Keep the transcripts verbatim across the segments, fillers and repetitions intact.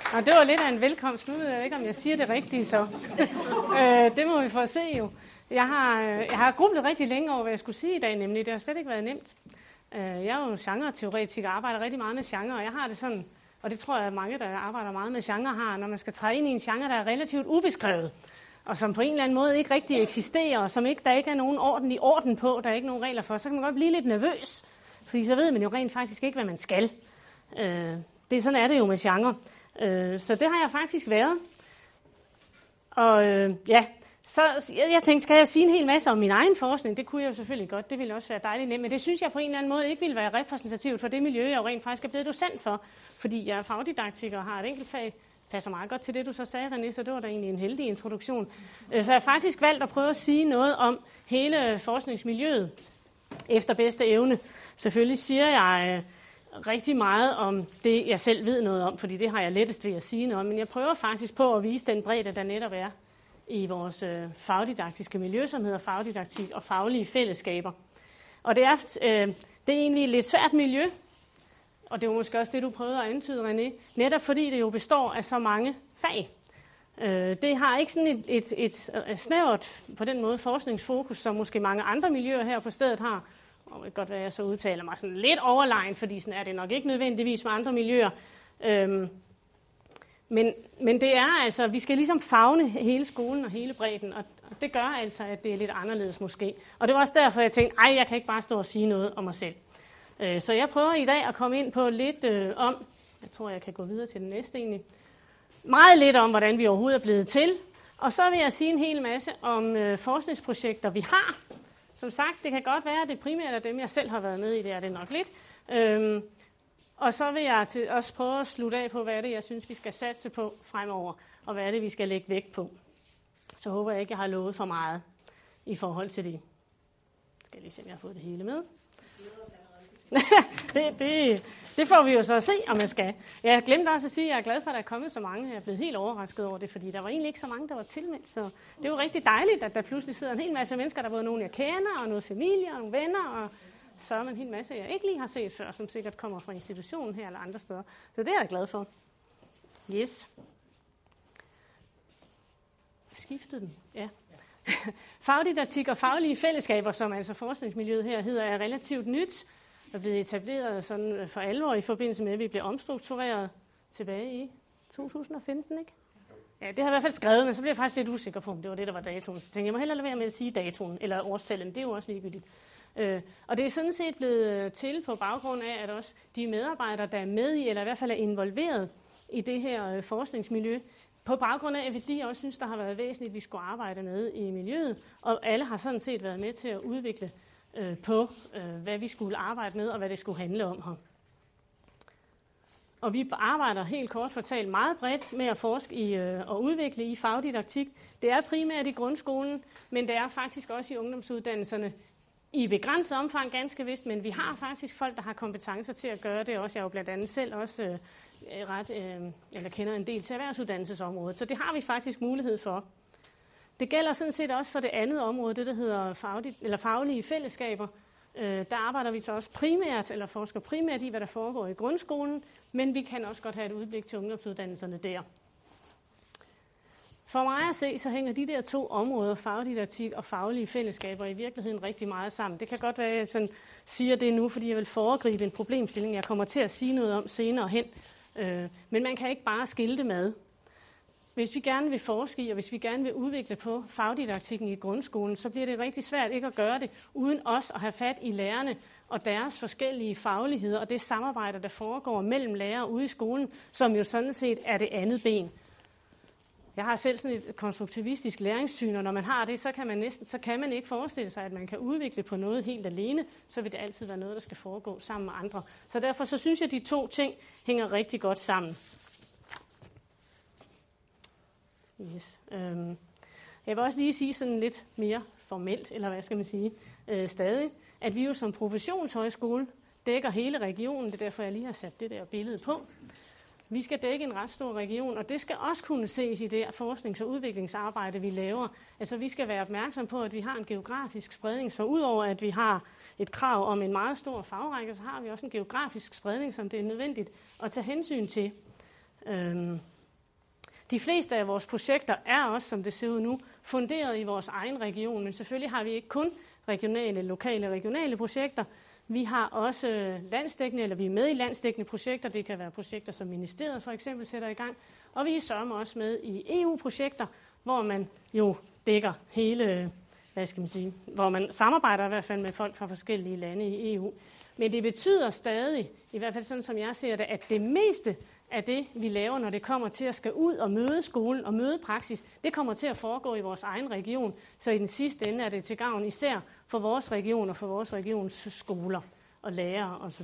Og det var lidt af en velkomst. Nu ved jeg ikke, om jeg siger det rigtigt, så øh, det må vi få at se jo. Jeg har, jeg har grublet rigtig længe over, hvad jeg skulle sige i dag, nemlig det har slet ikke været nemt. Jeg er jo genre-teoretiker og arbejder rigtig meget med genre, og jeg har det sådan, og det tror jeg, at mange, der arbejder meget med genre, har, når man skal træde ind i en genre, der er relativt ubeskrevet, og som på en eller anden måde ikke rigtig eksisterer, og som ikke, der ikke er nogen ordentlig orden på, der er ikke nogen regler for, så kan man godt blive lidt nervøs, fordi så ved man jo rent faktisk ikke, hvad man skal. Det, sådan er det jo med genre. Så det har jeg faktisk været. Og ja, så jeg, jeg tænkte, skal jeg sige en hel masse om min egen forskning? Det kunne jeg jo selvfølgelig godt, det ville også være dejligt nemt, men det synes jeg på en eller anden måde ikke ville være repræsentativt for det miljø, jeg jo rent faktisk er blevet docent for, fordi jeg er fagdidaktiker og har et enkelt fag. Passer meget godt til det, du så sagde, René, så det var da egentlig en heldig introduktion. Så jeg har faktisk valgt at prøve at sige noget om hele forskningsmiljøet efter bedste evne. Selvfølgelig siger jeg rigtig meget om det, jeg selv ved noget om, fordi det har jeg lettest ved at sige noget om, men jeg prøver faktisk på at vise den bredde, der netop er i vores øh, fagdidaktiske miljø, som hedder fagdidaktik og faglige fællesskaber. Og det er, øh, det er egentlig et lidt svært miljø, og det var måske også det, du prøvede at antyde, René, netop fordi det jo består af så mange fag. Øh, det har ikke sådan et, et, et, et snævert, på den måde, forskningsfokus, som måske mange andre miljøer her på stedet har. Og det kan godt være, at jeg så udtaler mig sådan lidt overlegent, fordi sådan er det nok ikke nødvendigvis med andre miljøer. Øhm, men, men det er altså, vi skal ligesom favne hele skolen og hele bredden, og det gør altså, at det er lidt anderledes måske. Og det var også derfor, jeg tænkte, ej, jeg kan ikke bare stå og sige noget om mig selv. Øh, så jeg prøver i dag at komme ind på lidt øh, om, jeg tror, jeg kan gå videre til den næste egentlig, meget lidt om, hvordan vi overhovedet er blevet til. Og så vil jeg sige en hel masse om øh, forskningsprojekter, vi har. Som sagt, det kan godt være, at det primært er dem, jeg selv har været med i, det er det nok lidt. Øhm, og så vil jeg til, også prøve at slutte af på, hvad er det, jeg synes, vi skal satse på fremover, og hvad er det, vi skal lægge vægt på. Så håber jeg ikke, jeg har lovet for meget i forhold til det. Skal jeg lige se, om jeg har fået det hele med. det, det, det får vi jo så at se, om jeg skal. Jeg glemte også at sige, at jeg er glad for, at der er kommet så mange. Jeg er blevet helt overrasket over det, fordi der var egentlig ikke så mange, der var tilmeldt. Så det er jo rigtig dejligt, at der pludselig sidder en hel masse mennesker. Der er både nogle, jeg kender, og noget familie, og nogle venner, og så er man en hel masse, jeg ikke lige har set før, som sikkert kommer fra institutionen her eller andre steder. Så det er jeg glad for. Yes. Skiftede den? Ja. Fagdidaktik og faglige fællesskaber, som altså forskningsmiljøet her hedder, er relativt nyt. Er blevet etableret sådan for alvor i forbindelse med, at vi blev omstruktureret tilbage i to tusind og femten, ikke? Ja, det har jeg i hvert fald skrevet, men så blev jeg faktisk lidt usikker på, om det var det, der var datoen. Så tænkte jeg, jeg må hellere lade være med at sige datoen, eller årstallet, det er jo også ligegyldigt. Øh, og det er sådan set blevet til på baggrund af, at også de medarbejdere, der er med i, eller i hvert fald er involveret i det her øh, forskningsmiljø, på baggrund af, at de også synes, der har været væsentligt, at vi skulle arbejde med i miljøet, og alle har sådan set været med til at udvikle på, hvad vi skulle arbejde med, og hvad det skulle handle om her. Og vi arbejder helt kort fortalt meget bredt med at forske i og udvikle i fagdidaktik. Det er primært i grundskolen, men det er faktisk også i ungdomsuddannelserne i begrænset omfang ganske vist, men vi har faktisk folk, der har kompetencer til at gøre det også. Jeg er jo blandt andet selv også øh, ret, øh, eller kender en del til erhvervsuddannelsesområdet, så det har vi faktisk mulighed for. Det gælder sådan set også for det andet område, det der hedder faglige, eller faglige fællesskaber. Øh, der arbejder vi så også primært, eller forsker primært i, hvad der foregår i grundskolen, men vi kan også godt have et udblik til ungdomsuddannelserne der. For mig at se, så hænger de der to områder, fagdidaktik og faglige fællesskaber, i virkeligheden rigtig meget sammen. Det kan godt være, at jeg sådan siger det nu, fordi jeg vil foregribe en problemstilling, jeg kommer til at sige noget om senere hen. Øh, men man kan ikke bare skille det med. Hvis vi gerne vil forske i, og hvis vi gerne vil udvikle på fagdidaktikken i grundskolen, så bliver det rigtig svært ikke at gøre det, uden også at have fat i lærerne og deres forskellige fagligheder, og det samarbejde, der foregår mellem lærere ude i skolen, som jo sådan set er det andet ben. Jeg har selv sådan et konstruktivistisk læringssyn, og når man har det, så kan man, næsten, så kan man ikke forestille sig, at man kan udvikle på noget helt alene, så vil det altid være noget, der skal foregå sammen med andre. Så derfor så synes jeg, at de to ting hænger rigtig godt sammen. Yes. Øhm. Jeg vil også lige sige sådan lidt mere formelt, eller hvad skal man sige, øh, stadig, at vi jo som professionshøjskole dækker hele regionen. Det er derfor, jeg lige har sat det der billede på. Vi skal dække en ret stor region, og det skal også kunne ses i det forsknings- og udviklingsarbejde, vi laver. Altså, vi skal være opmærksom på, at vi har en geografisk spredning, så udover at vi har et krav om en meget stor fagrække, så har vi også en geografisk spredning, som det er nødvendigt at tage hensyn til. Øhm. De fleste af vores projekter er også, som det ser ud nu, funderet i vores egen region, men selvfølgelig har vi ikke kun regionale, lokale regionale projekter. Vi har også landsdækkende, eller vi er med i landsdækkende projekter. Det kan være projekter, som ministeriet for eksempel sætter i gang. Og vi er sørme også med i E U-projekter, hvor man jo dækker hele, hvad skal man sige, hvor man samarbejder i hvert fald med folk fra forskellige lande i E U. Men det betyder stadig, i hvert fald sådan som jeg ser det, at det meste af det, vi laver, når det kommer til at skal ud og møde skolen og møde praksis, det kommer til at foregå i vores egen region. Så i den sidste ende er det til gavn især for vores region og for vores regions skoler og lærere osv.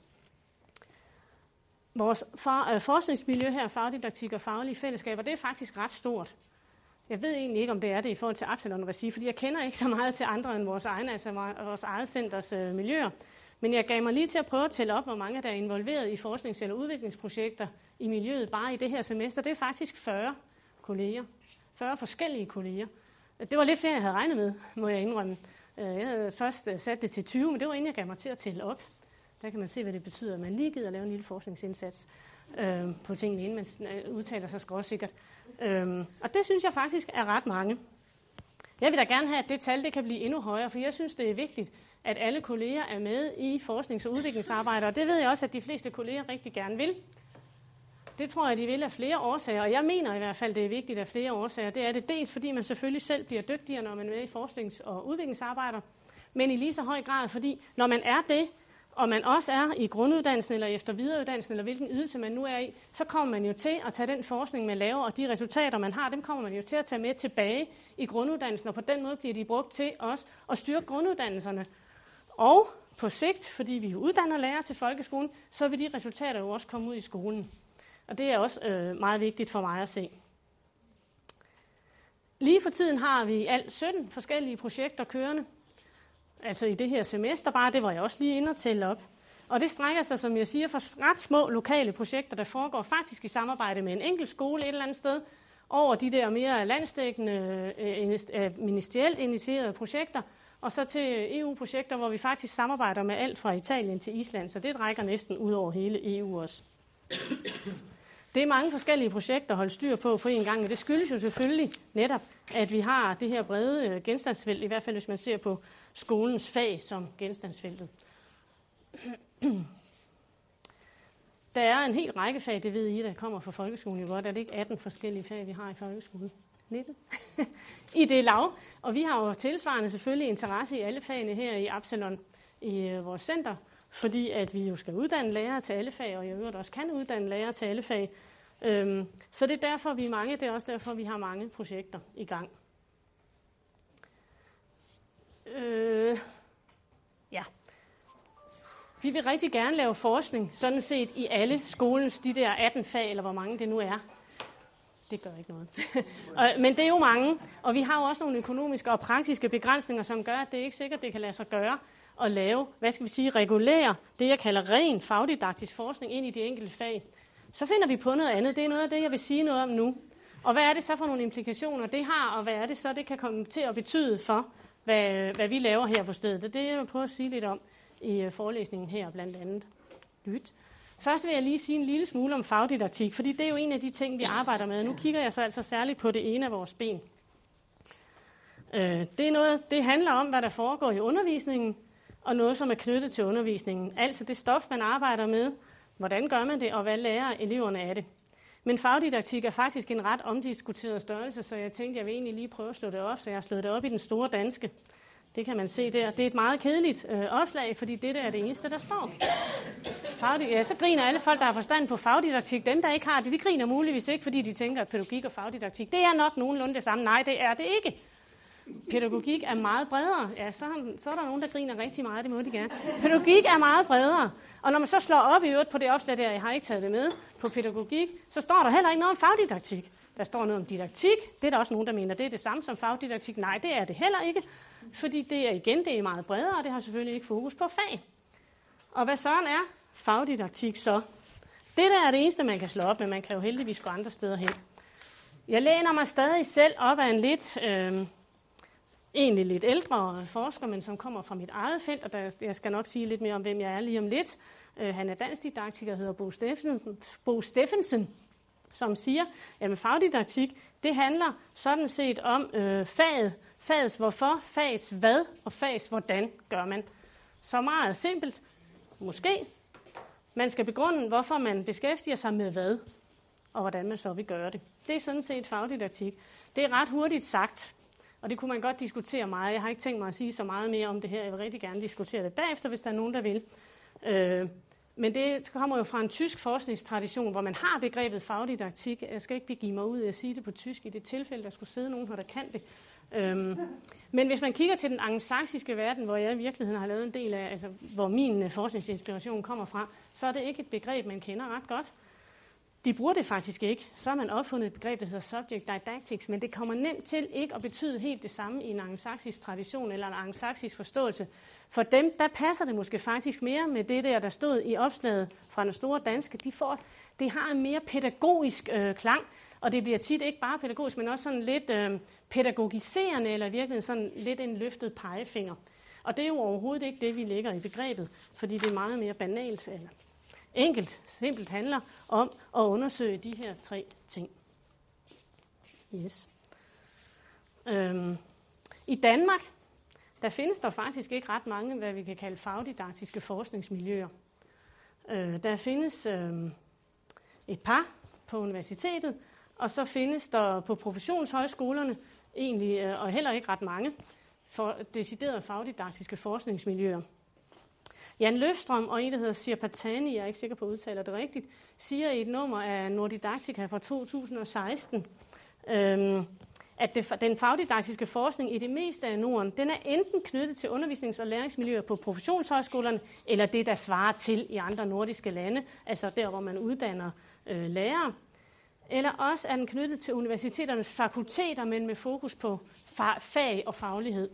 Vores for, øh, forskningsmiljø her, fagdidaktik og faglige fællesskaber, det er faktisk ret stort. Jeg ved egentlig ikke, om det er det i forhold til Absalon-regi, fordi jeg kender ikke så meget til andre end vores egne, altså vores eget centers øh, miljøer. Men jeg gav mig lige til at prøve at tælle op, hvor mange der er involveret i forsknings- eller udviklingsprojekter i miljøet bare i det her semester. Det er faktisk fyrre kolleger. fyrre forskellige kolleger. Det var lidt flere, jeg havde regnet med, må jeg indrømme. Jeg havde først sat det til tyve, men det var inden jeg gav mig til at tælle op. Der kan man se, hvad det betyder, at man lige gider at lave en lille forskningsindsats øh, på tingene, inden man udtaler sig skråsikkert. Øh, og det synes jeg faktisk er ret mange. Jeg vil da gerne have, at det tal det kan blive endnu højere, for jeg synes, det er vigtigt, at alle kolleger er med i forsknings- og udviklingsarbejde, og det ved jeg også, at de fleste kolleger rigtig gerne vil. Det tror jeg, de vil af flere årsager, og jeg mener i hvert fald, det er vigtigt af flere årsager. Det er det dels, fordi man selvfølgelig selv bliver dygtigere, når man er med i forsknings- og udviklingsarbejder, men i lige så høj grad, fordi når man er det, og man også er i grunduddannelsen eller efter videreuddannelsen, eller hvilken ydelse man nu er i, så kommer man jo til at tage den forskning, man laver, og de resultater, man har, dem kommer man jo til at tage med tilbage i grunduddannelsen, og på den måde bliver de brugt til også at styrke grunduddannelserne. Og på sigt, fordi vi uddanner lærere til folkeskolen, så vil de resultater jo også komme ud i skolen. Og det er også øh, meget vigtigt for mig at se. Lige for tiden har vi alt sytten forskellige projekter kørende. Altså i det her semester bare, det var jeg også lige inde og tælle op. Og det strækker sig, som jeg siger, for ret små lokale projekter, der foregår faktisk i samarbejde med en enkelt skole et eller andet sted, over de der mere landsdækkende, øh, ministerielt initierede projekter, og så til E U-projekter, hvor vi faktisk samarbejder med alt fra Italien til Island, så det rækker næsten ud over hele E U også. Det er mange forskellige projekter at holde styr på på en gang, og det skyldes jo selvfølgelig netop, at vi har det her brede genstandsfelt, i hvert fald hvis man ser på skolens fag som genstandsfeltet. Der er en hel række fag, det ved I, der kommer fra folkeskolen jo godt. Er det ikke atten forskellige fag, vi har i folkeskolen? nitten I det lav. Og vi har jo tilsvarende selvfølgelig interesse i alle fagene her i Absalon i vores center, fordi at vi jo skal uddanne lærere til alle fag, og i øvrigt også kan uddanne lærere til alle fag. Øhm, så det er derfor, vi er mange. Det er også derfor, vi har mange projekter i gang. Øh, ja. Vi vil rigtig gerne lave forskning, sådan set i alle skolens, de der atten fag, eller hvor mange det nu er. Det gør ikke noget. Men det er jo mange, og vi har jo også nogle økonomiske og praktiske begrænsninger, som gør, at det er ikke sikkert, det kan lade sig gøre at lave, hvad skal vi sige, regulere, det jeg kalder ren fagdidaktisk forskning ind i de enkelte fag. Så finder vi på noget andet. Det er noget af det, jeg vil sige noget om nu. Og hvad er det så for nogle implikationer, det har, og hvad er det så, det kan komme til at betyde for, hvad, hvad vi laver her på stedet. Det er det, jeg vil prøve at sige lidt om i forelæsningen her blandt andet. Lyt. Først vil jeg lige sige en lille smule om fagdidaktik, fordi det er jo en af de ting, vi arbejder med. Nu kigger jeg så altså særligt på det ene af vores ben. Det, er noget, det handler om, hvad der foregår i undervisningen, og noget, som er knyttet til undervisningen. Altså det stof, man arbejder med, hvordan gør man det, og hvad lærer eleverne af det. Men fagdidaktik er faktisk en ret omdiskuteret størrelse, så jeg tænkte, jeg vil egentlig lige prøve at slå det op, så jeg har slået det op i den store danske. Det kan man se der. Det er et meget kedeligt øh, opslag, fordi det der er det eneste, der står. Fagdidaktik. Ja, så griner alle folk, der har forstand på fagdidaktik. Dem, der ikke har det, de griner muligvis ikke, fordi de tænker, at pædagogik og fagdidaktik, det er nok nogenlunde det samme. Nej, det er det ikke. Pædagogik er meget bredere. Ja, så, så er der nogen, der griner rigtig meget, det må de gerne. Pædagogik er meget bredere. Og når man så slår op i øvrigt på det opslag der, jeg har ikke taget det med, på pædagogik, så står der heller ikke noget om fagdidaktik. Der står noget om didaktik. Det er der også nogen, der mener, det er det samme som fagdidaktik. Nej, det er det heller ikke. Fordi det er igen, det er meget bredere, og det har selvfølgelig ikke fokus på fag. Og hvad sådan er fagdidaktik så? Det der er det eneste, man kan slå op, men man kan jo heldigvis gå andre steder hen. Jeg læner mig stadig selv op af en lidt, øh, egentlig lidt ældre forsker, men som kommer fra mit eget felt, og der, jeg skal nok sige lidt mere om, hvem jeg er lige om lidt. Øh, han er dansk didaktiker, hedder Bo Steffensen. Bo Steffensen. som siger, at fagdidaktik, det handler sådan set om øh, faget, fagets hvorfor, fagets hvad og fagets hvordan gør man. Så meget simpelt, måske. Man skal begrunde, hvorfor man beskæftiger sig med hvad, og hvordan man så vil gøre det. Det er sådan set fagdidaktik. Det er ret hurtigt sagt, og det kunne man godt diskutere meget. Jeg har ikke tænkt mig at sige så meget mere om det her. Jeg vil rigtig gerne diskutere det bagefter, hvis der er nogen, der vil. Øh, men det kommer jo fra en tysk forskningstradition, hvor man har begrebet fagdidaktik. Jeg skal ikke begive mig ud af at sige det på tysk i det tilfælde, der skulle sidde nogen her, der kan det. Øhm, men hvis man kigger til den angelsaksiske verden, hvor jeg i virkeligheden har lavet en del af, altså, hvor min forskningsinspiration kommer fra, så er det ikke et begreb, man kender ret godt. De bruger det faktisk ikke. Så har man opfundet et begreb, der hedder subject didactics, men det kommer nemt til ikke at betyde helt det samme i en angelsaksisk tradition eller en angelsaksisk forståelse. For dem, der passer det måske faktisk mere med det der, der stod i opslaget fra den store danske. De får, det har en mere pædagogisk øh, klang, og det bliver tit ikke bare pædagogisk, men også sådan lidt øh, pædagogiserende, eller virkelig sådan lidt en løftet pegefinger. Og det er jo overhovedet ikke det, vi lægger i begrebet, fordi det er meget mere banalt, eller enkelt, simpelt handler om at undersøge de her tre ting. Yes. Øhm, I Danmark, der findes der faktisk ikke ret mange, hvad vi kan kalde fagdidaktiske forskningsmiljøer. Øh, der findes øh, et par på universitetet, og så findes der på professionshøjskolerne egentlig, øh, og heller ikke ret mange, for deciderede fagdidaktiske forskningsmiljøer. Jan Løfstrøm og en, der hedder Sir Patani, jeg er ikke sikker på at udtale det rigtigt, siger i et nummer af Nordidaktika fra to tusind og seksten, øhm, at det, den fagdidaktiske forskning i det meste af Norden, den er enten knyttet til undervisnings- og læringsmiljøer på professionshøjskolerne, eller det, der svarer til i andre nordiske lande, altså der, hvor man uddanner øh, lærere. Eller også er den knyttet til universiteternes fakulteter, men med fokus på fa- fag og faglighed.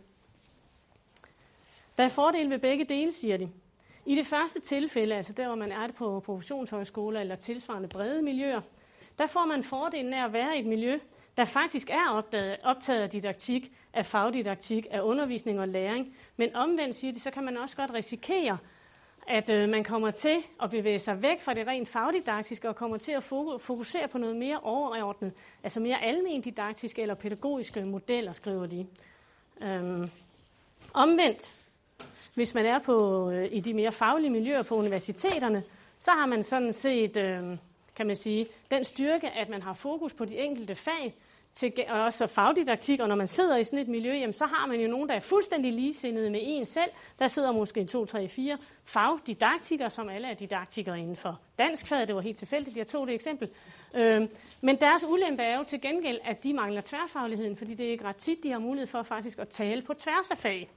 Der er fordele ved begge dele, siger de. I det første tilfælde, altså der, hvor man er det på professionshøjskoler eller tilsvarende brede miljøer, der får man fordelen af at være i et miljø, der faktisk er opdaget, optaget af didaktik, af fagdidaktik, af undervisning og læring. Men omvendt, siger de, så kan man også godt risikere, at øh, man kommer til at bevæge sig væk fra det rent fagdidaktiske og kommer til at fokusere på noget mere overordnet, altså mere almen didaktiske eller pædagogiske modeller, skriver de. Øhm, omvendt, hvis man er på, øh, i de mere faglige miljøer på universiteterne, så har man sådan set, øh, kan man sige, den styrke, at man har fokus på de enkelte fag, til, og også fagdidaktik, og når man sidder i sådan et miljø, jamen, så har man jo nogen, der er fuldstændig ligesindede med en selv. Der sidder måske to, tre, fire fagdidaktikere, som alle er didaktikere inden for danskfaget. Det var helt tilfældigt, jeg tog det eksempel. Øh, men deres ulempe er jo til gengæld, at de mangler tværfagligheden, fordi det er ikke ret tit, de har mulighed for faktisk at tale på tværs af fag.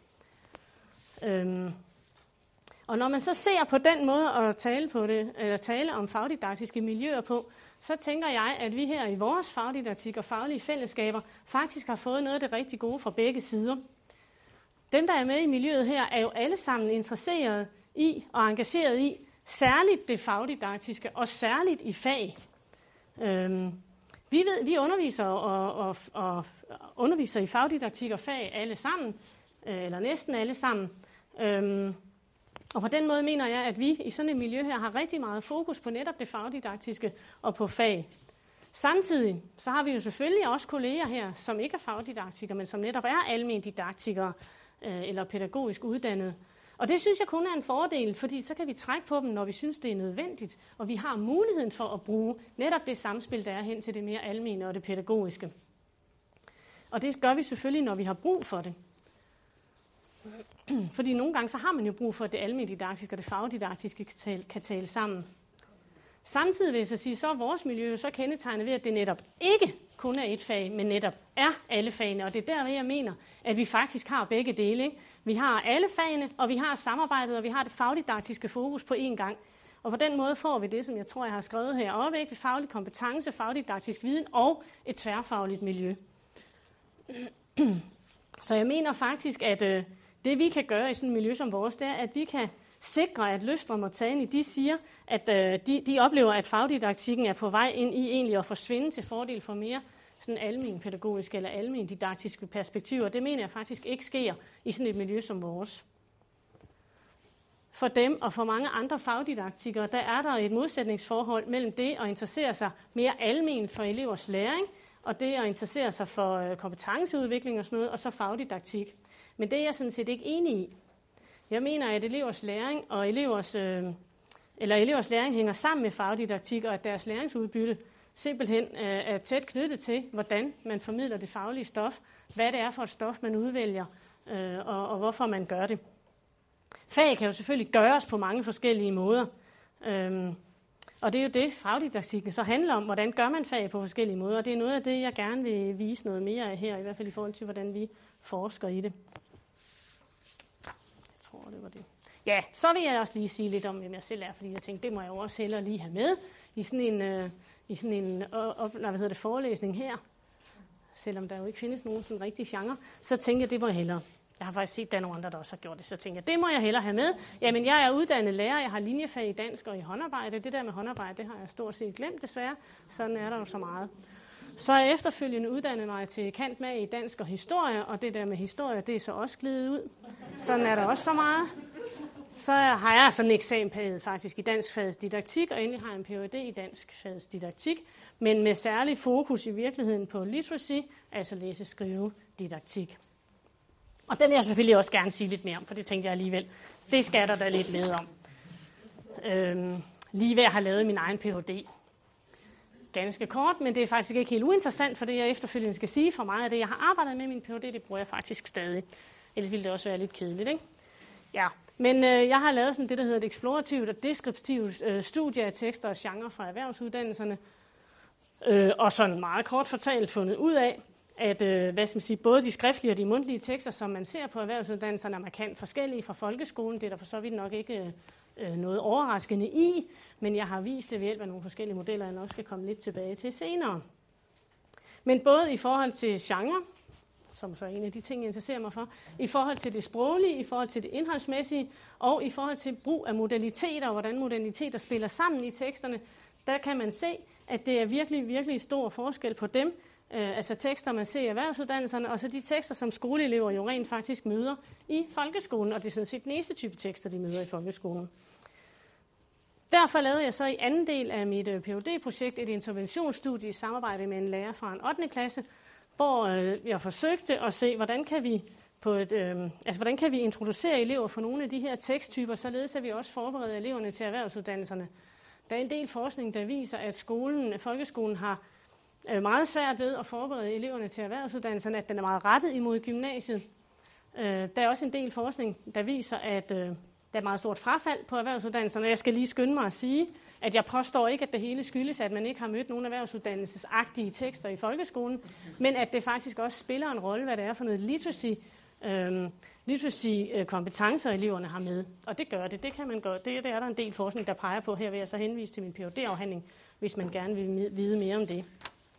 Øhm, og når man så ser på den måde at tale på det, eller tale om fagdidaktiske miljøer på, så tænker jeg, at vi her i vores fagdidaktik og faglige fællesskaber faktisk har fået noget af det rigtig gode fra begge sider. Dem, der er med i miljøet her, er jo alle sammen interesserede i og engageret i særligt det fagdidaktiske og særligt i fag. Øhm, vi ved, vi underviser og, og, og underviser i fagdidaktik og fag alle sammen, eller næsten alle sammen. Øhm, og på den måde mener jeg, at vi i sådan et miljø her har rigtig meget fokus på netop det fagdidaktiske og på fag. Samtidig så har vi jo selvfølgelig også kolleger her, som ikke er fagdidaktikere, men som netop er almen didaktikere øh, eller pædagogisk uddannede. Og det synes jeg kun er en fordel, fordi så kan vi trække på dem, når vi synes, det er nødvendigt, og vi har muligheden for at bruge netop det samspil, der er hen til det mere almene og det pædagogiske. Og det gør vi selvfølgelig, når vi har brug for det. Fordi nogle gange så har man jo brug for, at det almendidaktiske og det fagdidaktiske kan tale, kan tale sammen. Samtidig vil jeg så sige, så er vores miljø så kendetegnet ved, at det netop ikke kun er et fag, men netop er alle fagene. Og det er der, jeg mener, at vi faktisk har begge dele. Ikke? Vi har alle fagene, og vi har samarbejdet, og vi har det fagdidaktiske fokus på én gang. Og på den måde får vi det, som jeg tror, jeg har skrevet heroppe, ikke? Faglig kompetence, fagdidaktisk viden og et tværfagligt miljø. Så jeg mener faktisk, at øh, det vi kan gøre i sådan et miljø som vores, det er, at vi kan sikre, at Løfstrøm og Tani, de siger, at øh, de, de oplever, at fagdidaktikken er på vej ind i egentlig at forsvinde til fordel for mere sådan almen pædagogiske eller almen didaktiske perspektiver. Det mener jeg faktisk ikke sker i sådan et miljø som vores. for dem og for mange andre fagdidaktikere, der er der et modsætningsforhold mellem det at interessere sig mere alment for elevers læring, og det at interessere sig for kompetenceudvikling og sådan noget, og så fagdidaktik. Men det er jeg sådan set ikke enig i. Jeg mener, at elevers læring og elevers, øh, eller elevers læring hænger sammen med fagdidaktik, og at deres læringsudbytte simpelthen øh, er tæt knyttet til, hvordan man formidler det faglige stof, hvad det er for et stof, man udvælger, øh, og, og hvorfor man gør det. Fag kan jo selvfølgelig gøres på mange forskellige måder, øhm, og det er jo det, fagdidaktikken så handler om, hvordan gør man fag på forskellige måder, og det er noget af det, jeg gerne vil vise noget mere af her, i hvert fald i forhold til, hvordan vi forsker i det. Jeg tror, det var det. Ja, så vil jeg også lige sige lidt om, hvem jeg selv er, fordi jeg tænkte, det må jeg jo også hellere lige have med i sådan en, øh, i sådan en op, hvad hedder det, forelæsning her. Selvom der jo ikke findes nogen sådan rigtig genre, så tænker jeg, det må jeg hellere. Jeg har faktisk set, at der er nogle andre, der også har gjort det, så tænker jeg, det må jeg hellere have med. Jamen, jeg er uddannet lærer, jeg har linjefag i dansk og i håndarbejde. Det der med håndarbejde, det har jeg stort set glemt desværre. Sådan er der jo så meget. Så er jeg efterfølgende uddannet mig til kant med i dansk og historie, og det der med historie, det er så også glidet ud. Sådan er der også så meget. Så har jeg sådan en eksamenperiode faktisk i danskfagets didaktik, og endelig har jeg en P H D i danskfagets didaktik, men med særlig fokus i virkeligheden på literacy, altså læse-skrive-didaktik. Og den vil jeg selvfølgelig også gerne sige lidt mere om, for det tænkte jeg alligevel. Det skal der da lidt med om. Øhm, lige ved at have lavet min egen P H D. Ganske kort, men det er faktisk ikke helt uinteressant, for det jeg efterfølgende skal sige. For meget af det, jeg har arbejdet med min P H D, det bruger jeg faktisk stadig. Ellers ville det også være lidt kedeligt, ikke? Ja, men øh, jeg har lavet sådan det, der hedder et eksplorativt og deskriptivt øh, studie af tekster og genre fra erhvervsuddannelserne. Øh, og sådan meget kort fortalt fundet ud af, at øh, hvad skal man sige, både de skriftlige og de mundtlige tekster, som man ser på erhvervsuddannelserne, er markant forskellige fra folkeskolen. Det er der for så vidt nok ikke øh, noget overraskende i, men jeg har vist det ved hjælp af nogle forskellige modeller, jeg nok skal komme lidt tilbage til senere. Men både i forhold til genre, som så er en af de ting, jeg interesserer mig for, i forhold til det sproglige, i forhold til det indholdsmæssige, og i forhold til brug af modaliteter, og hvordan modaliteter spiller sammen i teksterne, der kan man se, at det er virkelig, virkelig stor forskel på dem, øh, altså tekster, man ser i erhvervsuddannelserne, og så de tekster, som skoleelever jo rent faktisk møder i folkeskolen, og det er sådan set den eneste type tekster, de møder i folkeskolen. Derfor lavede jeg så i anden del af mit P H D-projekt et interventionsstudie i samarbejde med en lærer fra en ottende klasse, hvor øh, jeg forsøgte at se, hvordan kan vi på et, øh, altså hvordan kan vi introducere elever for nogle af de her teksttyper, således at vi også forbereder eleverne til erhvervsuddannelserne. Der er en del forskning, der viser, at skolen, folkeskolen har øh, meget svært ved at forberede eleverne til erhvervsuddannelserne, at den er meget rettet imod gymnasiet. Øh, der er også en del forskning, der viser, at øh, der er meget stort frafald på erhvervsuddannelserne. Jeg skal lige skynde mig at sige, at jeg påstår ikke, at det hele skyldes, at man ikke har mødt nogen erhvervsuddannelsesagtige tekster i folkeskolen, men at det faktisk også spiller en rolle, hvad det er for noget literacy, øh, literacy-kompetencer, eleverne har med. Og det gør det. Det kan man gøre. Det, det er der en del forskning, der peger på. Her vil jeg så henvise til min P H D-afhandling, hvis man gerne vil vide mere om det.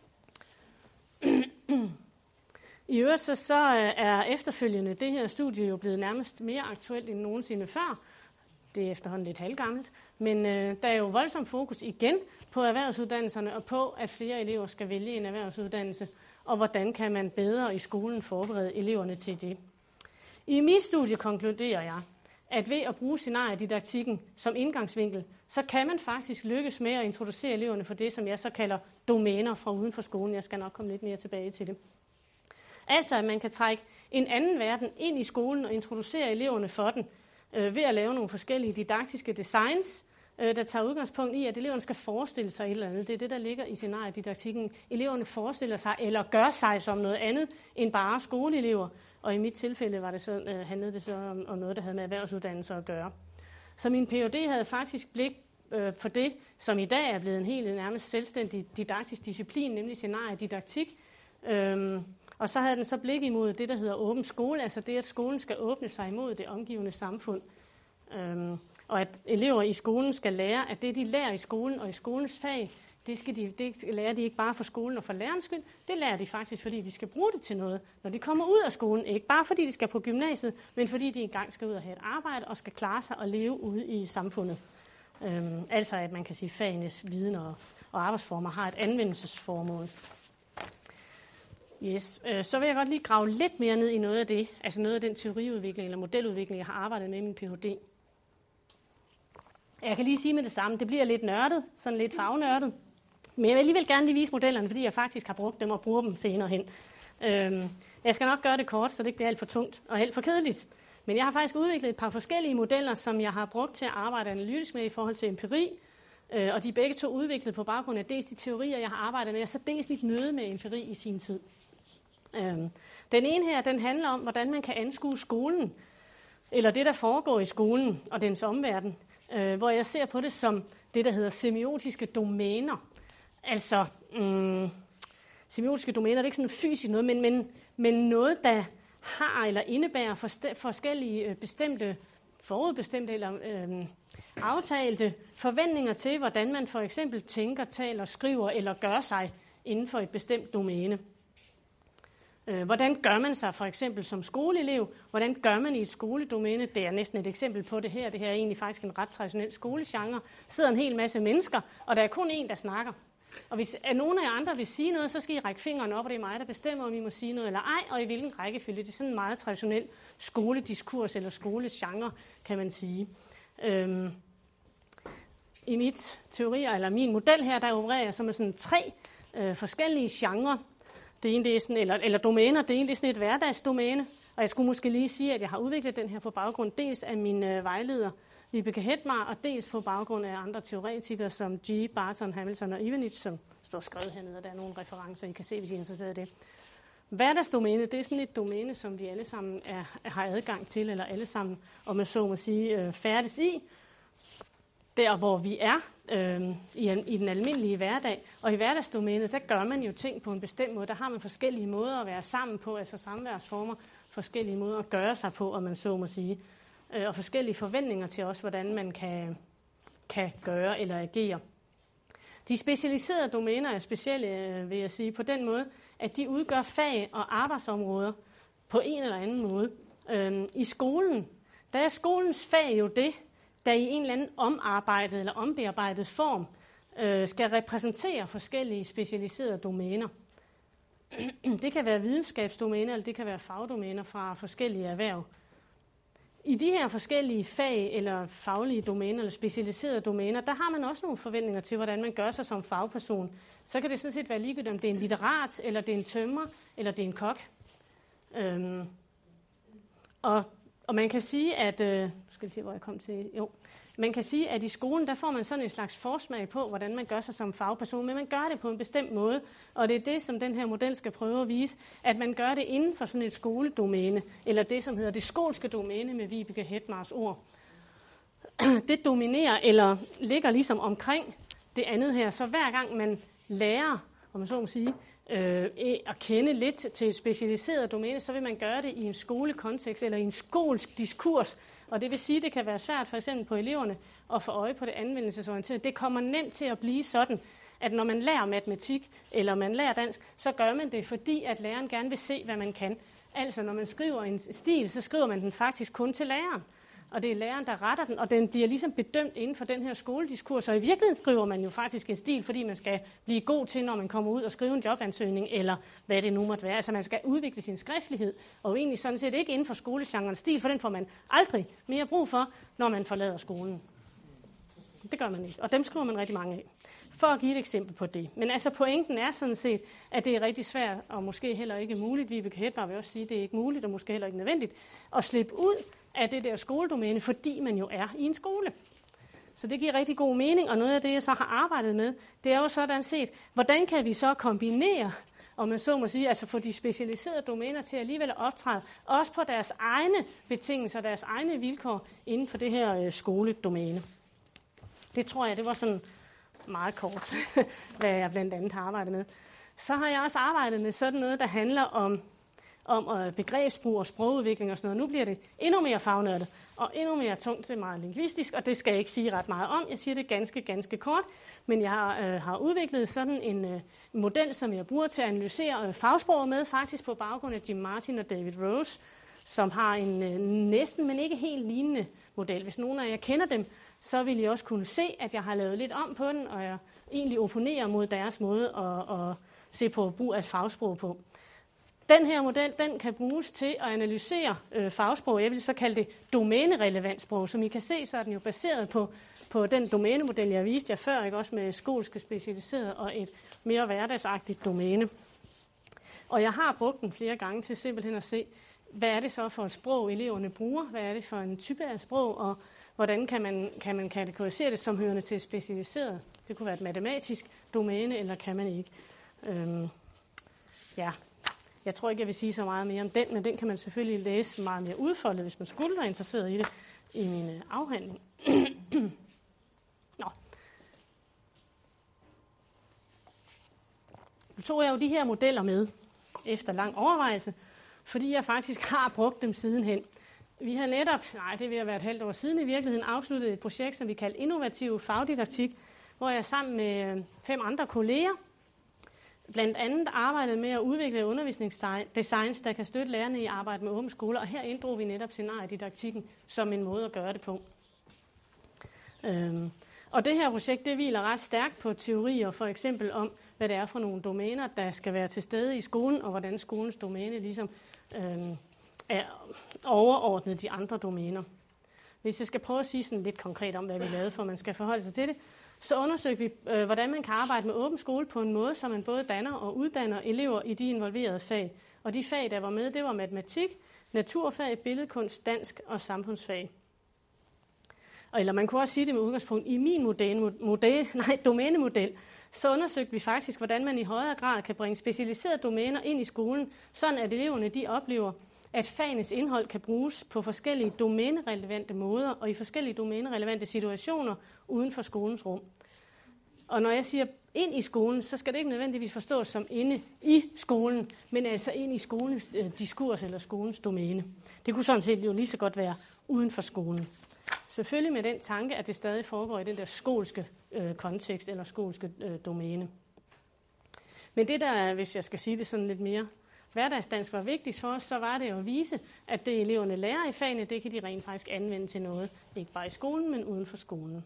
I øvrigt så, så er efterfølgende det her studie jo blevet nærmest mere aktuelt end nogensinde før. Det er efterhånden lidt halvgammelt, men øh, der er jo voldsom fokus igen på erhvervsuddannelserne og på, at flere elever skal vælge en erhvervsuddannelse, og hvordan kan man bedre i skolen forberede eleverne til det. I mit studie konkluderer jeg, at ved at bruge scenariedidaktikken som indgangsvinkel, så kan man faktisk lykkes med at introducere eleverne for det, som jeg så kalder domæner fra uden for skolen. Jeg skal nok komme lidt mere tilbage til det. Altså, at man kan trække en anden verden ind i skolen og introducere eleverne for den, øh, ved at lave nogle forskellige didaktiske designs, øh, der tager udgangspunkt i, at eleverne skal forestille sig et eller andet. Det er det, der ligger i scenariedidaktikken. Eleverne forestiller sig eller gør sig som noget andet end bare skoleelever. Og i mit tilfælde var det så, øh, handlede det så om, om noget, der havde med erhvervsuddannelser at gøre. Så min P H D havde faktisk blik øh, for det, som i dag er blevet en helt nærmest selvstændig didaktisk disciplin, nemlig scenariedidaktik. Øhm, Og så havde den så blik imod det, der hedder åben skole, altså det, at skolen skal åbne sig imod det omgivende samfund. Øhm, og at elever i skolen skal lære, at det, de lærer i skolen og i skolens fag, det, skal de, det lærer de ikke bare for skolen og for lærernes skyld, det lærer de faktisk, fordi de skal bruge det til noget, når de kommer ud af skolen. Ikke bare fordi de skal på gymnasiet, men fordi de engang skal ud og have et arbejde og skal klare sig og leve ude i samfundet. Øhm, altså at man kan sige, at fagenes viden og, og arbejdsformer har et anvendelsesformål. Yes. Øh, så vil jeg godt lige grave lidt mere ned i noget af det, altså noget af den teoriudvikling eller modeludvikling, jeg har arbejdet med i min P H D. Jeg kan lige sige med det samme, det bliver lidt nørdet, sådan lidt fagnørdet. Men jeg vil alligevel gerne lige vise modellerne, fordi jeg faktisk har brugt dem og bruger dem senere hen. Øhm, jeg skal nok gøre det kort, så det ikke bliver alt for tungt og alt for kedeligt. Men jeg har faktisk udviklet et par forskellige modeller, som jeg har brugt til at arbejde analytisk med i forhold til empiri. Øh, og de er begge to udviklet på baggrund af dels de teorier, jeg har arbejdet med, og så dels mit møde med empiri i sin tid. Øhm, den ene her, den handler om, hvordan man kan anskue skolen, eller det, der foregår i skolen og dens omverden, øh, hvor jeg ser på det som det, der hedder semiotiske domæner. Altså, mm, semiotiske domæner, det er ikke sådan fysisk noget, men, men, men noget, der har eller indebærer forst- forskellige øh, bestemte, forudbestemte eller øh, aftalte forventninger til, hvordan man for eksempel tænker, taler, skriver eller gør sig inden for et bestemt domæne. Øh, hvordan gør man sig for eksempel som skoleelev? Hvordan gør man i et skoledomæne? Det er næsten et eksempel på det her. Det her er egentlig faktisk en ret traditionel skolegenre. Der sidder en hel masse mennesker, og der er kun én, der snakker. Og hvis nogen af jer andre vil sige noget, så skal I række fingeren op, og det er mig, der bestemmer, om I må sige noget eller ej, og i hvilken rækkefølge. Det er sådan en meget traditionel skolediskurs eller skolegenre, kan man sige. Øhm, I mit teorier, eller min model her, der opererer jeg så med sådan tre øh, forskellige genrer. Det ene, det er sådan, eller, eller domæner. Det ene, det er sådan et hverdagsdomæne. Og jeg skulle måske lige sige, at jeg har udviklet den her på baggrund dels af min øh, vejleder, Vibeke Hetmar, og dels på baggrund af andre teoretikere som G, Barton, Hamilton og Ivanich, som står skrevet hernede, og der er nogle referencer, I kan se, hvis I er interesseret i det. Hverdagsdomæne, det er sådan et domæne, som vi alle sammen er, har adgang til, eller alle sammen, om man så må sige, øh, færdes i, der hvor vi er øh, i, en, i den almindelige hverdag. Og i hverdagsdomænet, der gør man jo ting på en bestemt måde. Der har man forskellige måder at være sammen på, altså samværsformer, forskellige måder at gøre sig på, om man så må sige. Og forskellige forventninger til også, hvordan man kan, kan gøre eller agere. De specialiserede domæner er specielle, vil jeg sige, på den måde, at de udgør fag og arbejdsområder på en eller anden måde. Øhm, I skolen, der er skolens fag jo det, der i en eller anden omarbejdet eller ombearbejdet form øh, skal repræsentere forskellige specialiserede domæner. Det kan være videnskabsdomæner, eller det kan være fagdomæner fra forskellige erhverv. I de her forskellige fag eller faglige domæner eller specialiserede domæner, der har man også nogle forventninger til, hvordan man gør sig som fagperson. Så kan det sådan set være ligegyldigt, om det er en litterat, eller det er en tømrer, eller det er en kok. Øhm, og, og man kan sige, at øh, skal jeg se, hvor jeg kom til. Jo, man kan sige, at i skolen der får man sådan en slags forsmag på, hvordan man gør sig som fagperson, men man gør det på en bestemt måde, og det er det, som den her model skal prøve at vise, at man gør det inden for sådan et skoledomæne, eller det, som hedder det skolske domæne med Vibeke Hetmars ord. Det dominerer, eller ligger ligesom omkring det andet her, så hver gang man lærer, om man så må sige, øh, at kende lidt til et specialiseret domæne, så vil man gøre det i en skolekontekst, eller i en skolsk diskurs. Og det vil sige, at det kan være svært for eksempel på eleverne at få øje på det anvendelsesorienterede. Det kommer nemt til at blive sådan, at når man lærer matematik eller man lærer dansk, så gør man det, fordi at læreren gerne vil se, hvad man kan. Altså når man skriver en stil, så skriver man den faktisk kun til læreren. Og det er læreren, der retter den, og den bliver ligesom bedømt inden for den her skolediskurs. Og i virkeligheden skriver man jo faktisk en stil, fordi man skal blive god til, når man kommer ud og skriver en jobansøgning, eller hvad det nu måtte være. Altså man skal udvikle sin skriftlighed, og egentlig sådan set ikke inden for skolegenren stil, for den får man aldrig mere brug for, når man forlader skolen. Det gør man ikke, og dem skriver man rigtig mange af. For at give et eksempel på det. Men altså pointen er sådan set, at det er rigtig svært, og måske heller ikke muligt, Vibeke Hetmar vil også sige, at det er ikke muligt, og måske heller ikke nødvendigt, at slippe ud af det der skoledomæne, fordi man jo er i en skole. Så det giver rigtig god mening, og noget af det, jeg så har arbejdet med, det er jo sådan set, hvordan kan vi så kombinere, om man så må sige, altså få de specialiserede domæner til alligevel at optræde, også på deres egne betingelser, deres egne vilkår inden for det her øh, skoledomæne. Det tror jeg, det var sådan meget kort, hvad jeg blandt andet har arbejdet med. Så har jeg også arbejdet med sådan noget, der handler om, om begrebsbrug og sprogudvikling og sådan noget. Nu bliver det endnu mere fagnørdet og endnu mere tungt. Det er meget lingvistisk, og det skal jeg ikke sige ret meget om. Jeg siger det ganske, ganske kort. Men jeg har, øh, har udviklet sådan en øh, model, som jeg bruger til at analysere øh, fagsproget med, faktisk på baggrund af Jim Martin og David Rose, som har en øh, næsten, men ikke helt lignende model. Hvis nogen af jer kender dem, så vil I også kunne se, at jeg har lavet lidt om på den, og jeg egentlig opponerer mod deres måde at, at se på brug af fagsprog på. Den her model, den kan bruges til at analysere øh, fagsprog. Jeg vil så kalde det domænerelevant sprog. Som I kan se, så er den jo baseret på på den domænemodel, jeg viste jer før, ikke? Også med skolske specialiseret og et mere hverdagsagtigt domæne. Og jeg har brugt den flere gange til simpelthen at se, hvad er det så for et sprog, eleverne bruger? Hvad er det for en type af sprog? Og hvordan kan man, kan man kategorisere det som hørende til specialiseret? Det kunne være et matematisk domæne, eller kan man ikke? Øhm, ja, jeg tror ikke, jeg vil sige så meget mere om den, men den kan man selvfølgelig læse meget mere udfoldet, hvis man skulle være interesseret i det, i min afhandling. Nå. Nu tog jeg jo de her modeller med, efter lang overvejelse, fordi jeg faktisk har brugt dem sidenhen. Vi har netop, nej, det vil have været et halvt år siden i virkeligheden, afsluttet et projekt, som vi kalder Innovativ Fagdidaktik, hvor jeg sammen med fem andre kolleger blandt andet arbejdede med at udvikle undervisningsdesigns, der kan støtte lærerne i arbejde med åbne skoler, og her inddrog vi netop scenariedidaktikken som en måde at gøre det på. Øhm, og det her projekt, det hviler ret stærkt på teorier, for eksempel om, hvad det er for nogle domæner, der skal være til stede i skolen, og hvordan skolens domæne ligesom øhm, er overordnet de andre domæner. Hvis jeg skal prøve at sige sådan lidt konkret om, hvad vi lavede, for man skal forholde sig til det, så undersøgte vi, øh, hvordan man kan arbejde med åben skole på en måde, så man både danner og uddanner elever i de involverede fag. Og de fag, der var med, det var matematik, naturfag, billedkunst, dansk og samfundsfag. Og, eller man kunne også sige det med udgangspunkt i min model, model, nej, domænemodel, så undersøgte vi faktisk, hvordan man i højere grad kan bringe specialiserede domæner ind i skolen, sådan at eleverne de oplever, at fagenes indhold kan bruges på forskellige domænerelevante måder og i forskellige domænerelevante situationer uden for skolens rum. Og når jeg siger ind i skolen, så skal det ikke nødvendigvis forstås som inde i skolen, men altså ind i skolens øh, diskurs eller skolens domæne. Det kunne sådan set jo lige så godt være uden for skolen. Selvfølgelig med den tanke, at det stadig foregår i den der skolske øh, kontekst eller skolske øh, domæne. Men det der, hvis jeg skal sige det sådan lidt mere hverdagsdansk var vigtigt for os, så var det at vise, at det eleverne lærer i fagene, det kan de rent faktisk anvende til noget, ikke bare i skolen, men uden for skolen.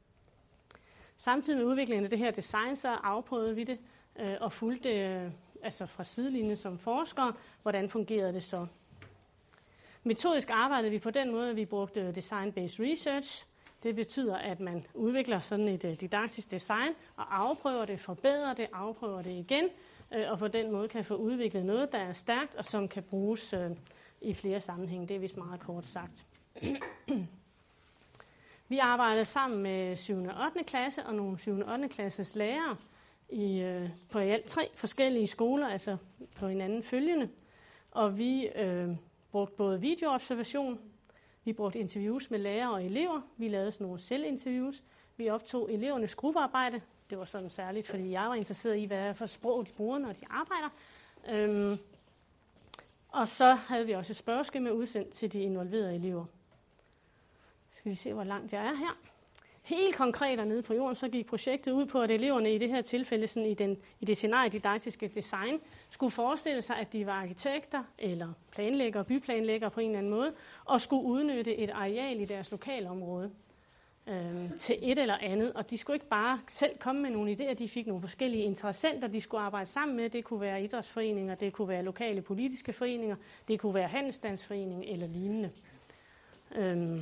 Samtidig med udviklingen af det her design, så afprøvede vi det øh, og fulgte øh, altså fra sidelinjen som forskere, hvordan fungerede det så. Metodisk arbejdede vi på den måde, at vi brugte design-based research. Det betyder, at man udvikler sådan et uh, didaktisk design og afprøver det, forbedrer det, afprøver det igen, øh, og på den måde kan få udviklet noget, der er stærkt og som kan bruges øh, i flere sammenhænge. Det er vist meget kort sagt. Vi arbejdede sammen med syvende og ottende klasse og nogle syvende og ottende klasses lærere i, øh, på i alt tre forskellige skoler, altså på hinanden følgende. Og vi øh, brugte både videoobservation, vi brugte interviews med lærere og elever, vi lavede sådan nogle selvinterviews, vi optog elevernes gruppearbejde. Det var sådan særligt, fordi jeg var interesseret i, hvad for sprog de bruger, når de arbejder. Øhm, og så havde vi også et spørgeskema udsendt til de involverede elever. Skal vi se, hvor langt jeg er her. Helt konkret dernede på jorden, så gik projektet ud på, at eleverne i det her tilfælde, sådan i, den, i det scenariedidaktiske design, skulle forestille sig, at de var arkitekter eller planlæggere, byplanlæggere på en eller anden måde, og skulle udnytte et areal i deres lokalområde øh, til et eller andet. Og de skulle ikke bare selv komme med nogle idéer, de fik nogle forskellige interessenter, de skulle arbejde sammen med. Det kunne være idrætsforeninger, det kunne være lokale politiske foreninger, det kunne være handelsstandsforeninger eller lignende. Øh,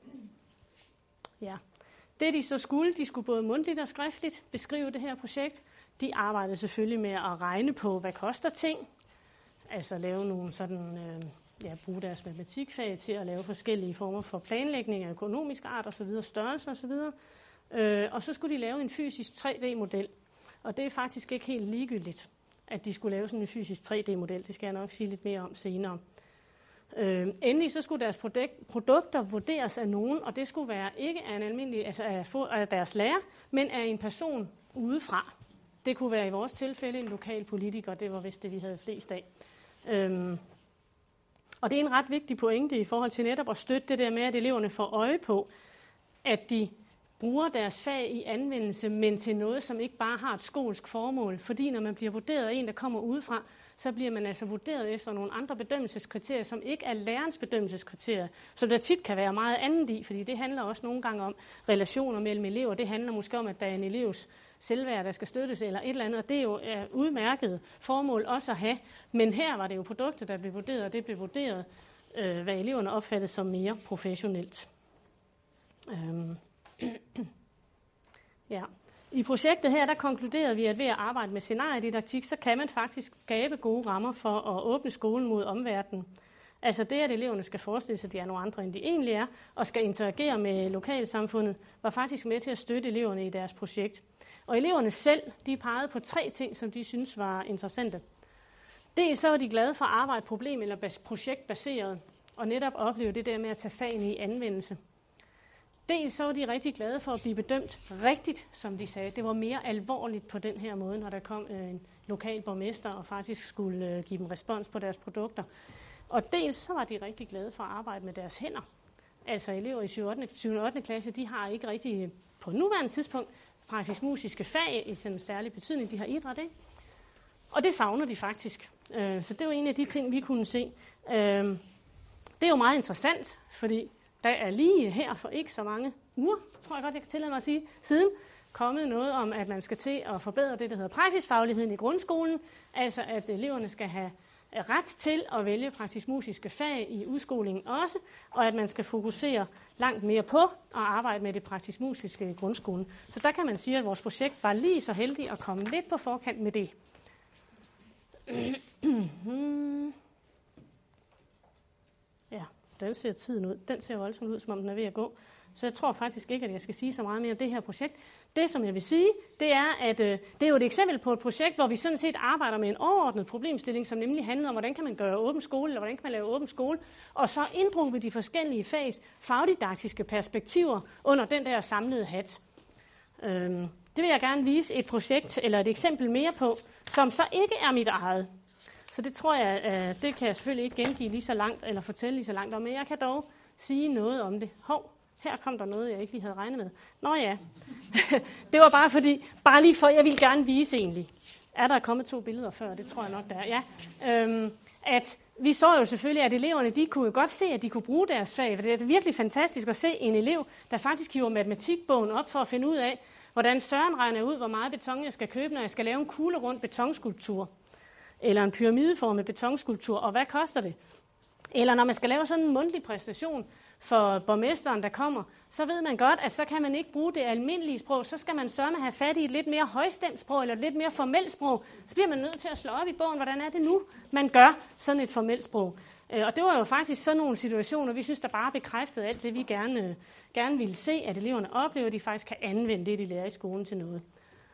ja. Det de så skulle, de skulle både mundtligt og skriftligt beskrive det her projekt. De arbejdede selvfølgelig med at regne på, hvad koster ting. Altså lave nogle sådan, øh, ja, bruge deres matematikfag til at lave forskellige former for planlægning af økonomisk art osv., størrelse osv. Øh, og så skulle de lave en fysisk tre D-model. Og det er faktisk ikke helt ligegyldigt, at de skulle lave sådan en fysisk tre D-model. Det skal jeg nok sige lidt mere om senere. Øh, endelig så skulle deres produkt, produkter vurderes af nogen, og det skulle være ikke af en almindelig, altså af, af deres lærer, men af en person udefra. Det kunne være i vores tilfælde en lokal politiker, det var vist det, vi havde flest af. Øhm, og det er en ret vigtig pointe i forhold til netop at støtte det der med, at eleverne får øje på, at de bruger deres fag i anvendelse, men til noget, som ikke bare har et skolsk formål. Fordi når man bliver vurderet af en, der kommer udefra, så bliver man altså vurderet efter nogle andre bedømmelseskriterier, som ikke er lærerens bedømmelseskriterier, som der tit kan være meget andet i, fordi det handler også nogle gange om relationer mellem elever. Det handler måske om, at der er en elevs selvværd, der skal støttes, eller et eller andet, og det er jo et udmærket formål også at have. Men her var det jo produkter, der blev vurderet, og det blev vurderet, øh, hvad eleverne opfattede som mere professionelt. Øhm. Ja. I projektet her, der konkluderede vi, at ved at arbejde med scenariedidaktik, så kan man faktisk skabe gode rammer for at åbne skolen mod omverdenen. Altså det, at eleverne skal forestille sig, at de er nogle andre, end de egentlig er, og skal interagere med lokalsamfundet, var faktisk med til at støtte eleverne i deres projekt. Og eleverne selv, de pegede på tre ting, som de synes var interessante. Dels så var de glade for at arbejde problem- eller projektbaseret, og netop opleve det der med at tage fagene i anvendelse. Dels så var de rigtig glade for at blive bedømt rigtigt, som de sagde. Det var mere alvorligt på den her måde, når der kom en lokal borgmester og faktisk skulle give dem respons på deres produkter. Og dels så var de rigtig glade for at arbejde med deres hænder. Altså elever i syvende og ottende klasse, de har ikke rigtig på nuværende tidspunkt praktisk musiske fag i sådan en særlig betydning. De har idræt, ikke? Og det savner de faktisk. Så det var en af de ting, vi kunne se. Det er jo meget interessant, fordi der er lige her for ikke så mange uger, tror jeg godt, jeg kan tillade mig at sige, siden kommet noget om, at man skal til at forbedre det, der hedder praksisfagligheden i grundskolen. Altså at eleverne skal have ret til at vælge praktisk-musiske fag i udskolingen også, og at man skal fokusere langt mere på at arbejde med det praktisk-musiske i grundskolen. Så der kan man sige, at vores projekt var lige så heldig at komme lidt på forkant med det. Ja, den ser tiden ud. Den ser voldsomt ud, som om den er ved at gå. Så jeg tror faktisk ikke, at jeg skal sige så meget mere om det her projekt. Det, som jeg vil sige, det er, at øh, det er jo et eksempel på et projekt, hvor vi sådan set arbejder med en overordnet problemstilling, som nemlig handler om, hvordan kan man gøre åben skole, eller hvordan kan man lave åben skole, og så inddruge de forskellige fags fagdidaktiske perspektiver under den der samlede hat. Øhm, det vil jeg gerne vise et projekt, eller et eksempel mere på, som så ikke er mit eget. Så det tror jeg, øh, det kan jeg selvfølgelig ikke gengive lige så langt, eller fortælle lige så langt om, men jeg kan dog sige noget om det. Hov. Her kom der noget, jeg ikke lige havde regnet med. Nå ja, det var bare fordi, bare lige for, jeg ville gerne vise egentlig. Er der kommet to billeder før? Det tror jeg nok, der er. Ja. Øhm, at vi så jo selvfølgelig, at eleverne, de kunne jo godt se, at de kunne bruge deres fag. For det er virkelig fantastisk at se en elev, der faktisk hiver matematikbogen op for at finde ud af, hvordan Søren regner ud, hvor meget beton jeg skal købe, når jeg skal lave en kuglerund betonskulptur. Eller en pyramideformet betonskulptur, og hvad koster det? Eller når man skal lave sådan en mundtlig præstation for borgmesteren, der kommer, så ved man godt, at så kan man ikke bruge det almindelige sprog, så skal man sørge med at have fat i et lidt mere højstemt sprog, eller et lidt mere formelt sprog. Så bliver man nødt til at slå op i bogen, hvordan er det nu, man gør sådan et formelt sprog. Og det var jo faktisk sådan nogle situationer, vi synes, der bare bekræftede alt det, vi gerne, gerne ville se, at eleverne oplever, at de faktisk kan anvende det, de lærer i skolen til noget.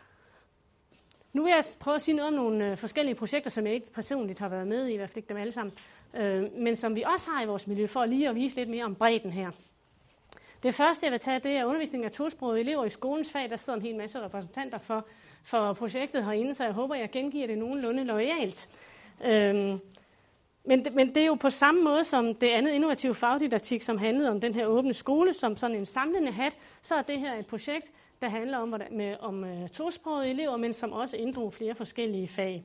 Nu vil jeg prøve at sige noget om nogle forskellige projekter, som jeg ikke personligt har været med i, i hvert fald ikke dem alle sammen, øh, men som vi også har i vores miljø, for lige at vise lidt mere om bredden her. Det første, jeg vil tage, det er undervisning af tosprogede elever i skolens fag. Der sidder en hel masse repræsentanter for, for projektet herinde, så jeg håber, jeg gengiver det nogenlunde loyalt. Øh, men, men det er jo på samme måde som det andet innovative fagdidaktik, som handlede om den her åbne skole, som sådan en samlende hat, så er det her et projekt, der handler om, med, om uh, tosprogede elever, men som også inddrog flere forskellige fag.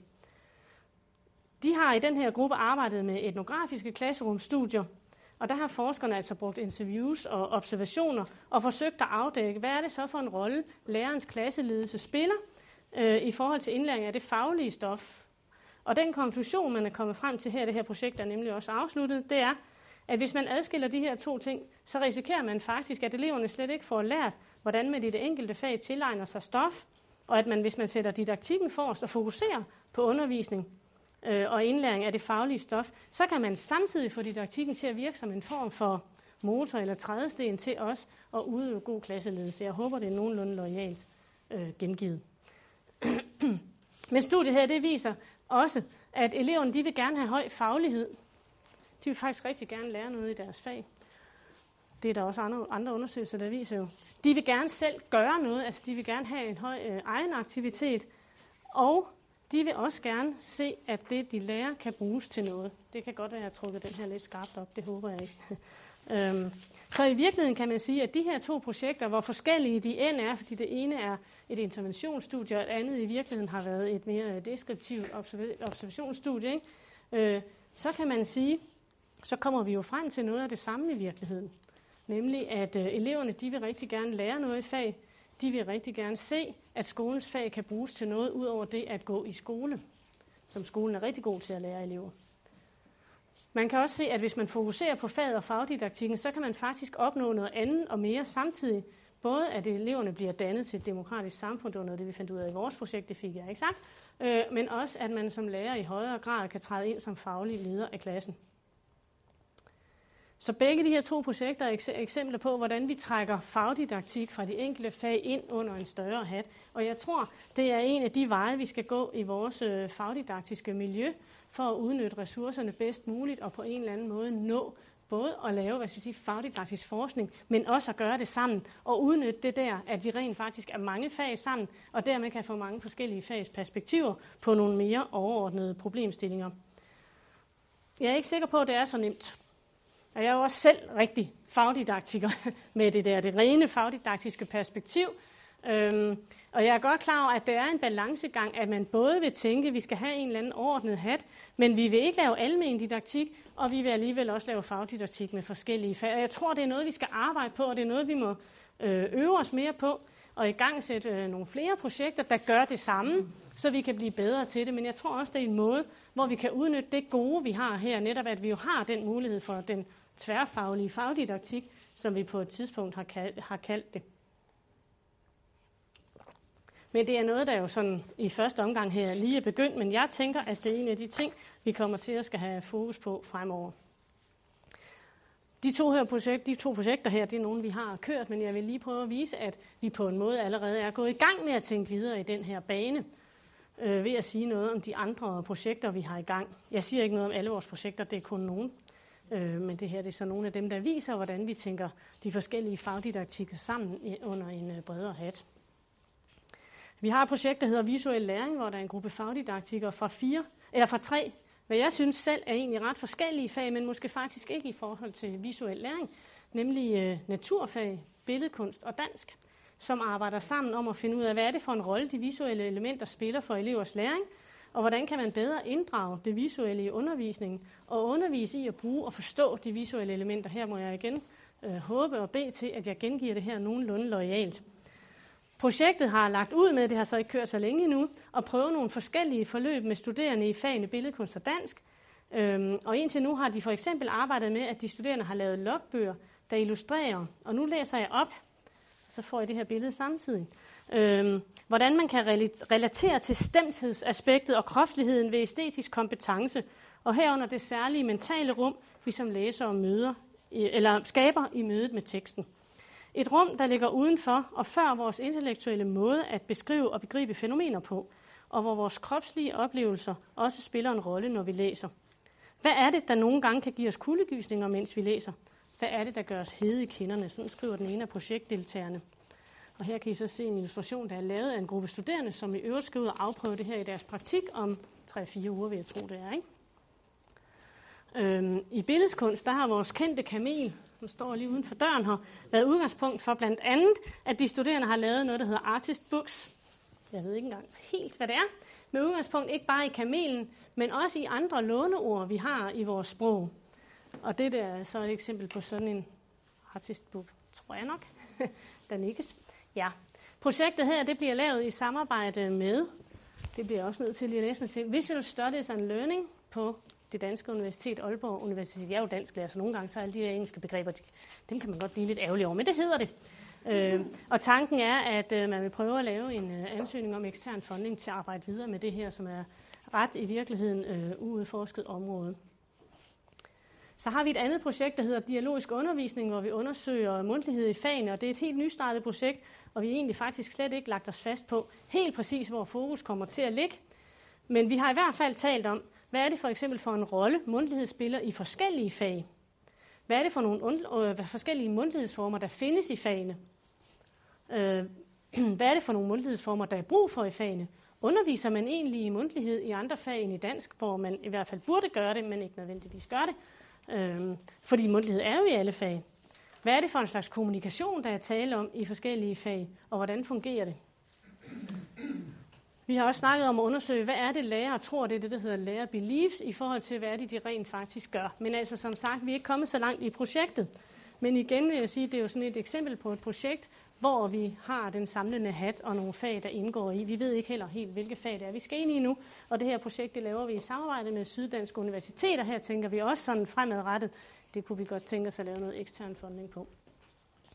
De har i den her gruppe arbejdet med etnografiske klasserumstudier, og der har forskerne altså brugt interviews og observationer og forsøgt at afdække, hvad er det så for en rolle lærerens klasseledelse spiller uh, i forhold til indlæring af det faglige stof. Og den konklusion, man er kommet frem til her, det her projekt er nemlig også afsluttet, det er, at hvis man adskiller de her to ting, så risikerer man faktisk, at eleverne slet ikke får lært, hvordan man i det enkelte fag tilegner sig stof, og at man, hvis man sætter didaktikken forrest og fokuserer på undervisning øh, og indlæring af det faglige stof, så kan man samtidig få didaktikken til at virke som en form for motor eller trædesten til os at udøve god klasseledelse. Jeg håber, det er nogenlunde loyalt øh, gengivet. Men studiet her, det viser også, at eleverne, de vil gerne have høj faglighed. De vil faktisk rigtig gerne lære noget i deres fag. Det er der også andre, andre undersøgelser, der viser jo. De vil gerne selv gøre noget, altså de vil gerne have en høj øh, egen aktivitet, og de vil også gerne se, at det, de lærer, kan bruges til noget. Det kan godt være, at jeg har trukket den her lidt skarpt op, det håber jeg ikke. øhm, så i virkeligheden kan man sige, at de her to projekter, hvor forskellige de end er, fordi det ene er et interventionsstudie, og det andet i virkeligheden har været et mere deskriptivt observ- observationsstudie, ikke? Øh, så kan man sige, så kommer vi jo frem til noget af det samme i virkeligheden. Nemlig, at øh, eleverne, de vil rigtig gerne lære noget i fag. De vil rigtig gerne se, at skolens fag kan bruges til noget, ud over det at gå i skole, som skolen er rigtig god til at lære elever. Man kan også se, at hvis man fokuserer på faget og fagdidaktikken, så kan man faktisk opnå noget andet og mere samtidig. både at eleverne bliver dannet til et demokratisk samfund, det var noget, det vi fandt ud af i vores projekt, det fik jeg ikke sagt, øh, men også at man som lærer i højere grad kan træde ind som faglig leder af klassen. Så begge de her to projekter er eksempler på, hvordan vi trækker fagdidaktik fra de enkelte fag ind under en større hat. Og jeg tror, det er en af de veje, vi skal gå i vores fagdidaktiske miljø, for at udnytte ressourcerne bedst muligt og på en eller anden måde nå både at lave hvad skal jeg sige, fagdidaktisk forskning, men også at gøre det sammen og udnytte det der, at vi rent faktisk er mange fag sammen, og dermed kan få mange forskellige fags perspektiver på nogle mere overordnede problemstillinger. Jeg er ikke sikker på, at det er så nemt. Og jeg er jo også selv rigtig fagdidaktiker med det der, det rene fagdidaktiske perspektiv. Øhm, og jeg er godt klar over, at der er en balancegang, at man både vil tænke, at vi skal have en eller anden overordnet hat, men vi vil ikke lave almen didaktik, og vi vil alligevel også lave fagdidaktik med forskellige fag. Og jeg tror, det er noget, vi skal arbejde på, og det er noget, vi må øve os mere på, og i gang sætte nogle flere projekter, der gør det samme, så vi kan blive bedre til det. Men jeg tror også, det er en måde, hvor vi kan udnytte det gode, vi har her, netop at vi jo har den mulighed for den tværfaglige fagdidaktik, som vi på et tidspunkt har kaldt, har kaldt det. Men det er noget, der jo sådan i første omgang her lige er begyndt, men jeg tænker, at det er en af de ting, vi kommer til at skal have fokus på fremover. De to, her projekt, de to projekter her, det er nogle, vi har kørt, men jeg vil lige prøve at vise, at vi på en måde allerede er gået i gang med at tænke videre i den her bane, øh, ved at sige noget om de andre projekter, vi har i gang. Jeg siger ikke noget om alle vores projekter, det er kun nogen. Øh, men det her det er så nogle af dem, der viser, hvordan vi tænker de forskellige fagdidaktikker sammen under en øh, bredere hat. Vi har et projekt, der hedder Visuel Læring, hvor der er en gruppe fagdidaktikere fra, fire, eller fra tre, hvad jeg synes selv er egentlig ret forskellige fag, men måske faktisk ikke i forhold til visuel læring, nemlig øh, naturfag, billedkunst og dansk, som arbejder sammen om at finde ud af, hvad er det for en rolle, de visuelle elementer spiller for elevers læring, og hvordan kan man bedre inddrage det visuelle i undervisningen, og undervise i at bruge og forstå de visuelle elementer. Her må jeg igen øh, håbe og bede til, at jeg gengiver det her nogenlunde loyalt. Projektet har lagt ud med, det har så ikke kørt så længe endnu, at prøve nogle forskellige forløb med studerende i fagene billedkunst og dansk. Øhm, og indtil nu har de for eksempel arbejdet med, at de studerende har lavet logbøger, der illustrerer, og nu læser jeg op, så får jeg det her billede samtidig, øhm, hvordan man kan relatere til stemthedsaspektet og kropsligheden ved æstetisk kompetence, og herunder det særlige mentale rum, vi som læsere møder, eller skaber i mødet med teksten. Et rum, der ligger udenfor og før vores intellektuelle måde at beskrive og begribe fænomener på, og hvor vores kropslige oplevelser også spiller en rolle, når vi læser. Hvad er det, der nogle gange kan give os kuldegysninger, mens vi læser? Hvad er det, der gør os hede i kinderne? Sådan skriver den ene af projektdeltagerne. Og her kan I så se en illustration, der er lavet af en gruppe studerende, som i øvrigt skal ud og afprøve det her i deres praktik om tre fire uger, vil jeg tro, det er, ikke? Øhm, I billedskunst, der har vores kendte kamel, som står lige uden for døren her, været udgangspunkt for blandt andet, at de studerende har lavet noget, der hedder Artist Books. Jeg ved ikke engang helt, hvad det er. Med udgangspunkt ikke bare i kamelen, men også i andre låneord, vi har i vores sprog. Og det der er så et eksempel på sådan en Artist Book, tror jeg nok. Den ikke. Ja. Projektet her, det bliver lavet i samarbejde med, det bliver også nødt til lige at læse mig til, Visual Studies and Learning på det danske universitet, Aalborg Universitet. Jeg er jo dansklærer, så nogle gange så er alle de her engelske begreber, dem kan man godt blive lidt ærgerlig over, men det hedder det. Øh, og tanken er, at øh, man vil prøve at lave en øh, ansøgning om ekstern funding til at arbejde videre med det her, som er ret i virkeligheden øh, uudforsket område. Så har vi et andet projekt, der hedder Dialogisk Undervisning, hvor vi undersøger mundtlighed i fagene, og det er et helt nystartet projekt, og vi har egentlig faktisk slet ikke lagt os fast på helt præcis, hvor fokus kommer til at ligge. Men vi har i hvert fald talt om, hvad er det for eksempel for en rolle, mundtlighed spiller i forskellige fag? Hvad er det for nogle øh, forskellige mundtlighedsformer, der findes i fagene? Øh, hvad er det for nogle mundtlighedsformer, der er brug for i fagene? Underviser man egentlig i mundtlighed i andre fag end i dansk, hvor man i hvert fald burde gøre det, men ikke nødvendigvis gør det? Øh, fordi mundtlighed er jo i alle fag. Hvad er det for en slags kommunikation, der er tale om i forskellige fag, og hvordan fungerer det? Vi har også snakket om at undersøge, hvad er det lærere tror, det er det, der hedder lærer beliefs, i forhold til, hvad er det, de rent faktisk gør. Men altså, som sagt, vi er ikke kommet så langt i projektet. Men igen vil jeg sige, det er jo sådan et eksempel på et projekt, hvor vi har den samlende hat og nogle fag, der indgår i. Vi ved ikke heller helt, hvilke fag det er, vi skal ind i nu. Og det her projekt, det laver vi i samarbejde med Syddansk Universitet, og her tænker vi også sådan fremadrettet, det kunne vi godt tænke os at lave noget ekstern funding på.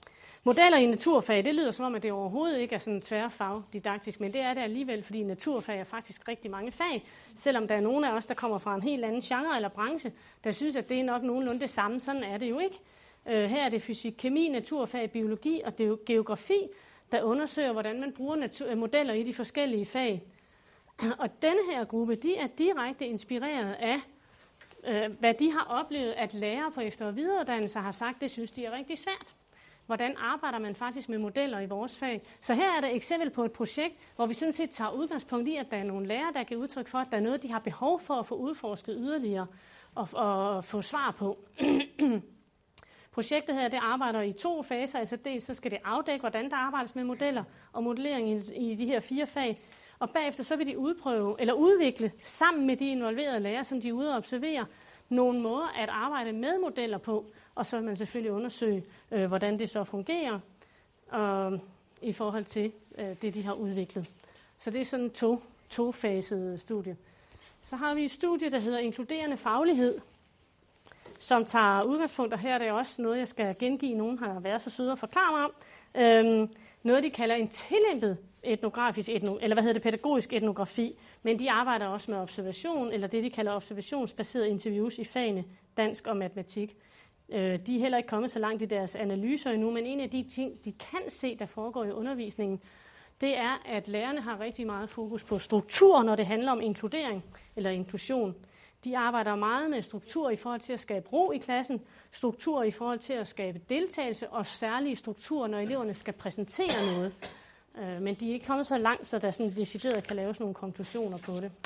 Modeller i naturfag, det lyder som om, at det overhovedet ikke er sådan tværfagdidaktisk, men det er det alligevel, fordi naturfag er faktisk rigtig mange fag, selvom der er nogle af os, der kommer fra en helt anden genre eller branche, der synes, at det er nok nogenlunde det samme. Sådan er det jo ikke. Her er det fysik, kemi, naturfag, biologi og geografi, der undersøger, hvordan man bruger natur- modeller i de forskellige fag. Og denne her gruppe, de er direkte inspireret af, hvad de har oplevet, at lærere på efter- og videreuddannelse har sagt, det synes de er rigtig svært. Hvordan arbejder man faktisk med modeller i vores fag? Så her er der et eksempel på et projekt, hvor vi sådan set tager udgangspunkt i, at der er nogle lærere, der giver udtryk for, at der er noget, de har behov for at få udforsket yderligere og, og få svar på. Projektet her, det arbejder i to faser. Altså dels så skal det afdække, hvordan der arbejdes med modeller og modellering i, i de her fire fag. Og bagefter så vil de udprøve eller udvikle sammen med de involverede lærere, som de er ude og observere, nogle måder at arbejde med modeller på. Og så vil man selvfølgelig undersøge, øh, hvordan det så fungerer øh, i forhold til øh, det, de har udviklet. Så det er sådan en to, tofaset studie. Så har vi et studie, der hedder Inkluderende Faglighed, som tager udgangspunkt, og her er det også noget, jeg skal gengive. Nogen har været så søde at forklare mig om. Øhm, noget, de kalder en tillempet etnografisk, etno, eller hvad hedder det, pædagogisk etnografi, men de arbejder også med observation, eller det, de kalder observationsbaserede interviews i fagene dansk og matematik. Øh, de er heller ikke kommet så langt i deres analyser endnu, men en af de ting, de kan se, der foregår i undervisningen, det er, at lærerne har rigtig meget fokus på struktur, når det handler om inkludering eller inklusion. De arbejder meget med struktur i forhold til at skabe ro i klassen, struktur i forhold til at skabe deltagelse og særlige strukturer, når eleverne skal præsentere noget. Men de er ikke kommet så langt, så der sådan decideret kan laves nogle konklusioner på det.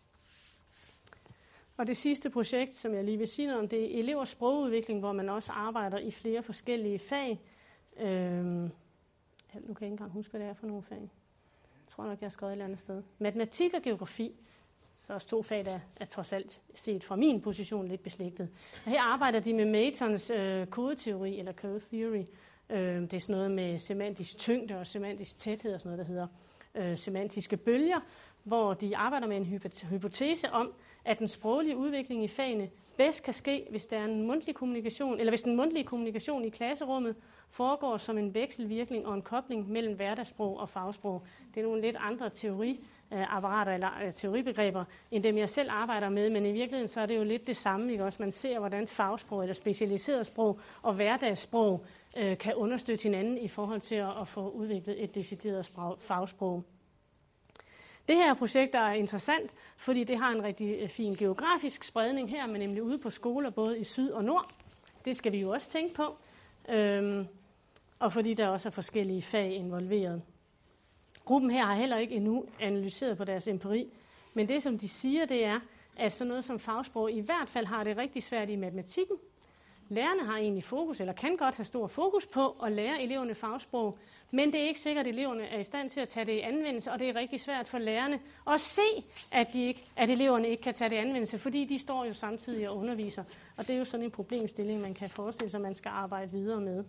Og det sidste projekt, som jeg lige vil sige noget om, det er elevers sprogudvikling, hvor man også arbejder i flere forskellige fag. Øhm, nu kan jeg ikke engang huske, hvad det er for nogle fag. Jeg tror nok, jeg har skrevet et eller andet sted. Matematik og geografi. Så også to fag, der er trods alt set fra min position lidt beslægtet. Og her arbejder de med Maytons øh, kodeteori, eller code theory. Øh, det er sådan noget med semantisk tyngde og semantisk tæthed og sådan noget, der hedder øh, semantiske bølger, hvor de arbejder med en hypotese om, at den sproglige udvikling i fagene bedst kan ske, hvis der er en mundtlig kommunikation, eller hvis den mundtlige kommunikation i klasserummet foregår som en vekselvirkning og en kobling mellem hverdagssprog og fagsprog. Det er nogle lidt andre teoriapparater eller teoribegreber, end dem jeg selv arbejder med, men i virkeligheden så er det jo lidt det samme, ikke også? Man ser, hvordan fagsprog eller specialiseret sprog og hverdagssprog øh, kan understøtte hinanden i forhold til at, at få udviklet et decideret sprog, fagsprog. Det her projekt er interessant, fordi det har en rigtig fin geografisk spredning her, men nemlig ude på skoler både i syd og nord. Det skal vi jo også tænke på. Øhm, og fordi der også er forskellige fag involveret. Gruppen her har heller ikke endnu analyseret på deres empiri, men det som de siger, det er, at sådan noget som fagsprog i hvert fald har det rigtig svært i matematikken. Lærerne har egentlig fokus, eller kan godt have stor fokus på at lære eleverne fagsprog, men det er ikke sikkert, at eleverne er i stand til at tage det i anvendelse, og det er rigtig svært for lærerne at se, at, de ikke, at eleverne ikke kan tage det i anvendelse, fordi de står jo samtidig og underviser. Og det er jo sådan en problemstilling, man kan forestille sig, man skal arbejde videre med.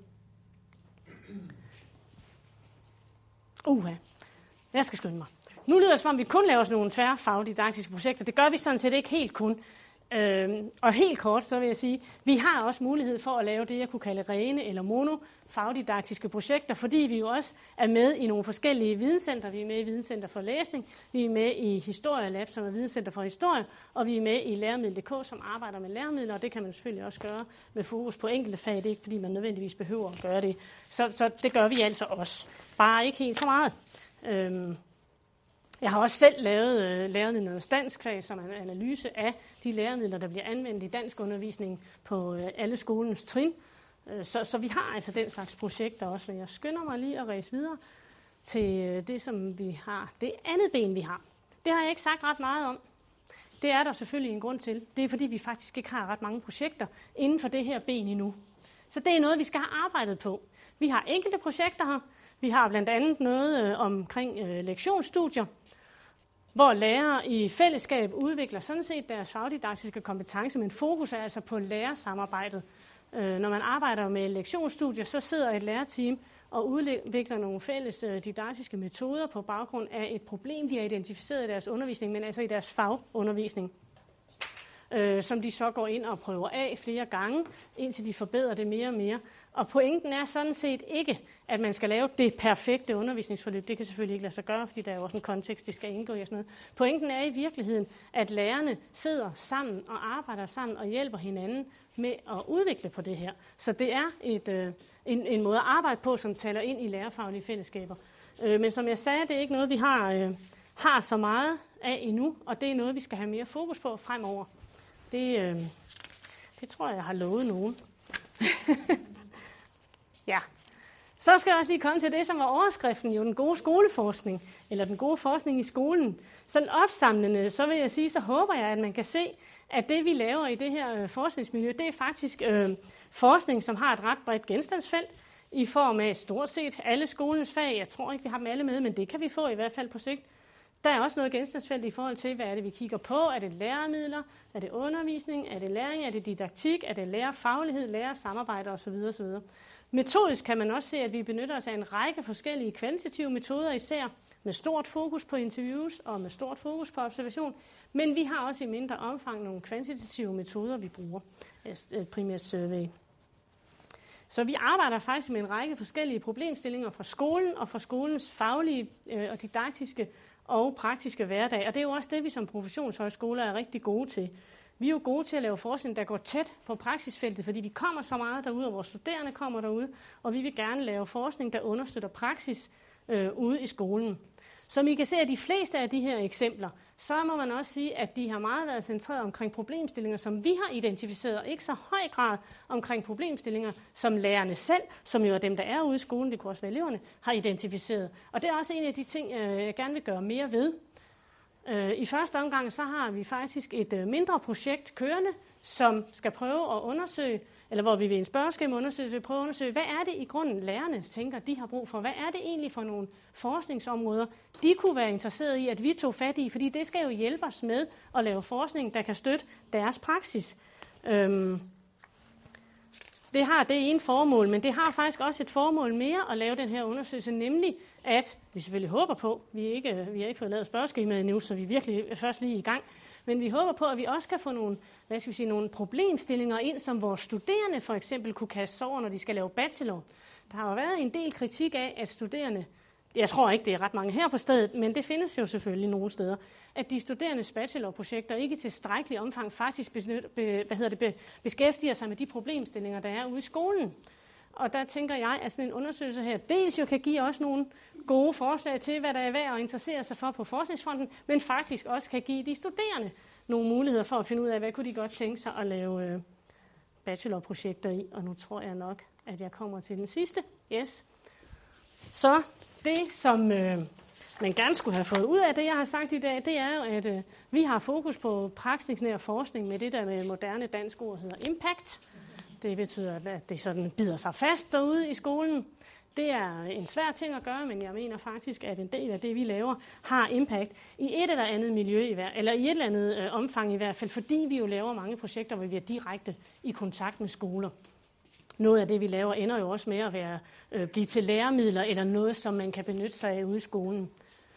Uha, jeg skal skynde mig. Nu lyder det som om, vi kun laver sådan nogle tværfagdidaktiske projekter. Det gør vi sådan set ikke helt kun. Øhm, og helt kort, så vil jeg sige, vi har også mulighed for at lave det, jeg kunne kalde rene eller mono fagdidaktiske projekter, fordi vi jo også er med i nogle forskellige videnscenter. Vi er med i Videnscenter for Læsning, vi er med i Historielab, som er Videnscenter for Historie, og vi er med i Læremiddel punktum d k, som arbejder med læremidler, og det kan man selvfølgelig også gøre med fokus på enkelte fag. Det er ikke, fordi man nødvendigvis behøver at gøre det. Så, så det gør vi altså også. Bare ikke helt så meget. Øhm, Jeg har også selv lavet øh, læremidlernes danskfag, som er en analyse af de læremidler, der bliver anvendt i dansk undervisning på øh, alle skolens trin. Øh, så, så vi har altså den slags projekter også, men jeg skynder mig lige at ræse videre til øh, det, som vi har. Det andet ben, vi har. Det har jeg ikke sagt ret meget om. Det er der selvfølgelig en grund til. Det er, fordi vi faktisk ikke har ret mange projekter inden for det her ben endnu. Så det er noget, vi skal have arbejdet på. Vi har enkelte projekter her. Vi har blandt andet noget øh, omkring øh, lektionsstudier, hvor lærere i fællesskab udvikler sådan set deres fagdidaktiske kompetence, men fokus er altså på lærersamarbejdet. Øh, når man arbejder med lektionsstudier, så sidder et lærerteam og udvikler nogle fælles øh, didaktiske metoder på baggrund af et problem, de har identificeret i deres undervisning, men altså i deres fagundervisning. øh, som de så går ind og prøver af flere gange, indtil de forbedrer det mere og mere. Og pointen er sådan set ikke, at man skal lave det perfekte undervisningsforløb. Det kan selvfølgelig ikke lade sig gøre, fordi der er jo også en kontekst, det skal indgå i og sådan noget. Pointen er i virkeligheden, at lærerne sidder sammen og arbejder sammen og hjælper hinanden med at udvikle på det her. Så det er et, øh, en, en måde at arbejde på, som taler ind i lærerfaglige fællesskaber. Øh, men som jeg sagde, det er ikke noget, vi har, øh, har så meget af endnu, og det er noget, vi skal have mere fokus på fremover. Det, øh, det tror jeg, jeg har lovet nogen. Ja. Så skal jeg også lige komme til det, som var overskriften, jo den gode skoleforskning, eller den gode forskning i skolen. Sådan opsamlende, så vil jeg sige, så håber jeg, at man kan se, at det, vi laver i det her øh, forskningsmiljø, det er faktisk øh, forskning, som har et ret bredt genstandsfelt, i form af stort set alle skolens fag. Jeg tror ikke, vi har dem alle med, men det kan vi få i hvert fald på sigt. Der er også noget genstandsfelt i forhold til, hvad er det, vi kigger på. Er det læremidler? Er det undervisning? Er det læring? Er det didaktik? Er det lærerfaglighed? Lærersamarbejde osv. osv. Metodisk kan man også se, at vi benytter os af en række forskellige kvalitative metoder, især med stort fokus på interviews og med stort fokus på observation. Men vi har også i mindre omfang nogle kvantitative metoder, vi bruger, primært survey. Så vi arbejder faktisk med en række forskellige problemstillinger fra skolen og fra skolens faglige øh, og didaktiske og praktiske hverdag. Og det er jo også det, vi som professionshøjskoler er rigtig gode til. Vi er jo gode til at lave forskning, der går tæt på praksisfeltet, fordi vi kommer så meget derude, og vores studerende kommer derude, og vi vil gerne lave forskning, der understøtter praksis øh, ude i skolen. Som I kan se af de fleste af de her eksempler, så må man også sige, at de har meget været centreret omkring problemstillinger, som vi har identificeret, og ikke så høj grad omkring problemstillinger, som lærerne selv, som jo er dem, der er ude i skolen, det kunne også være eleverne, har identificeret. Og det er også en af de ting, jeg gerne vil gøre mere ved. I første omgang så har vi faktisk et mindre projekt kørende, som skal prøve at undersøge, eller hvor vi ved en spørgeskemaundersøgelse vil prøve at undersøge, hvad er det i grunden lærerne tænker, de har brug for? Hvad er det egentlig for nogle forskningsområder, de kunne være interesseret i, at vi tog fat i? Fordi det skal jo hjælpe os med at lave forskning, der kan støtte deres praksis. Øhm, det har det ene formål, men det har faktisk også et formål mere at lave den her undersøgelse, nemlig at vi selvfølgelig håber på, vi, ikke, vi har ikke fået lavet spørgeskemaet endnu, så vi er virkelig først lige i gang, men vi håber på, at vi også kan få nogle, hvad skal vi sige, nogle problemstillinger ind, som vores studerende for eksempel kunne kaste sig over, når de skal lave bachelor. Der har jo været en del kritik af, at studerende, jeg tror ikke, det er ret mange her på stedet, men det findes jo selvfølgelig nogle steder, at de studerendes bachelorprojekter ikke i tilstrækkelig omfang faktisk benyt, be, hvad hedder det, be, beskæftiger sig med de problemstillinger, der er ude i skolen. Og der tænker jeg, at sådan en undersøgelse her dels jo kan give også nogle gode forslag til, hvad der er værd at interessere sig for på forskningsfronten, men faktisk også kan give de studerende nogle muligheder for at finde ud af, hvad kunne de godt tænke sig at lave øh, bachelorprojekter i. Og nu tror jeg nok, at jeg kommer til den sidste. Yes. Så det, som øh, man gerne skulle have fået ud af det, jeg har sagt i dag, det er jo, at øh, vi har fokus på praksisnær forskning med det, der med moderne dansk ord hedder impact. Det betyder, at det sådan bider sig fast derude i skolen. Det er en svær ting at gøre, men jeg mener faktisk, at en del af det, vi laver, har impact i et eller andet miljø, i hver, eller i et eller andet øh, omfang i hvert fald, fordi vi jo laver mange projekter, hvor vi er direkte i kontakt med skoler. Noget af det, vi laver, ender jo også med at være, øh, blive til læremidler, eller noget, som man kan benytte sig af ude i skolen.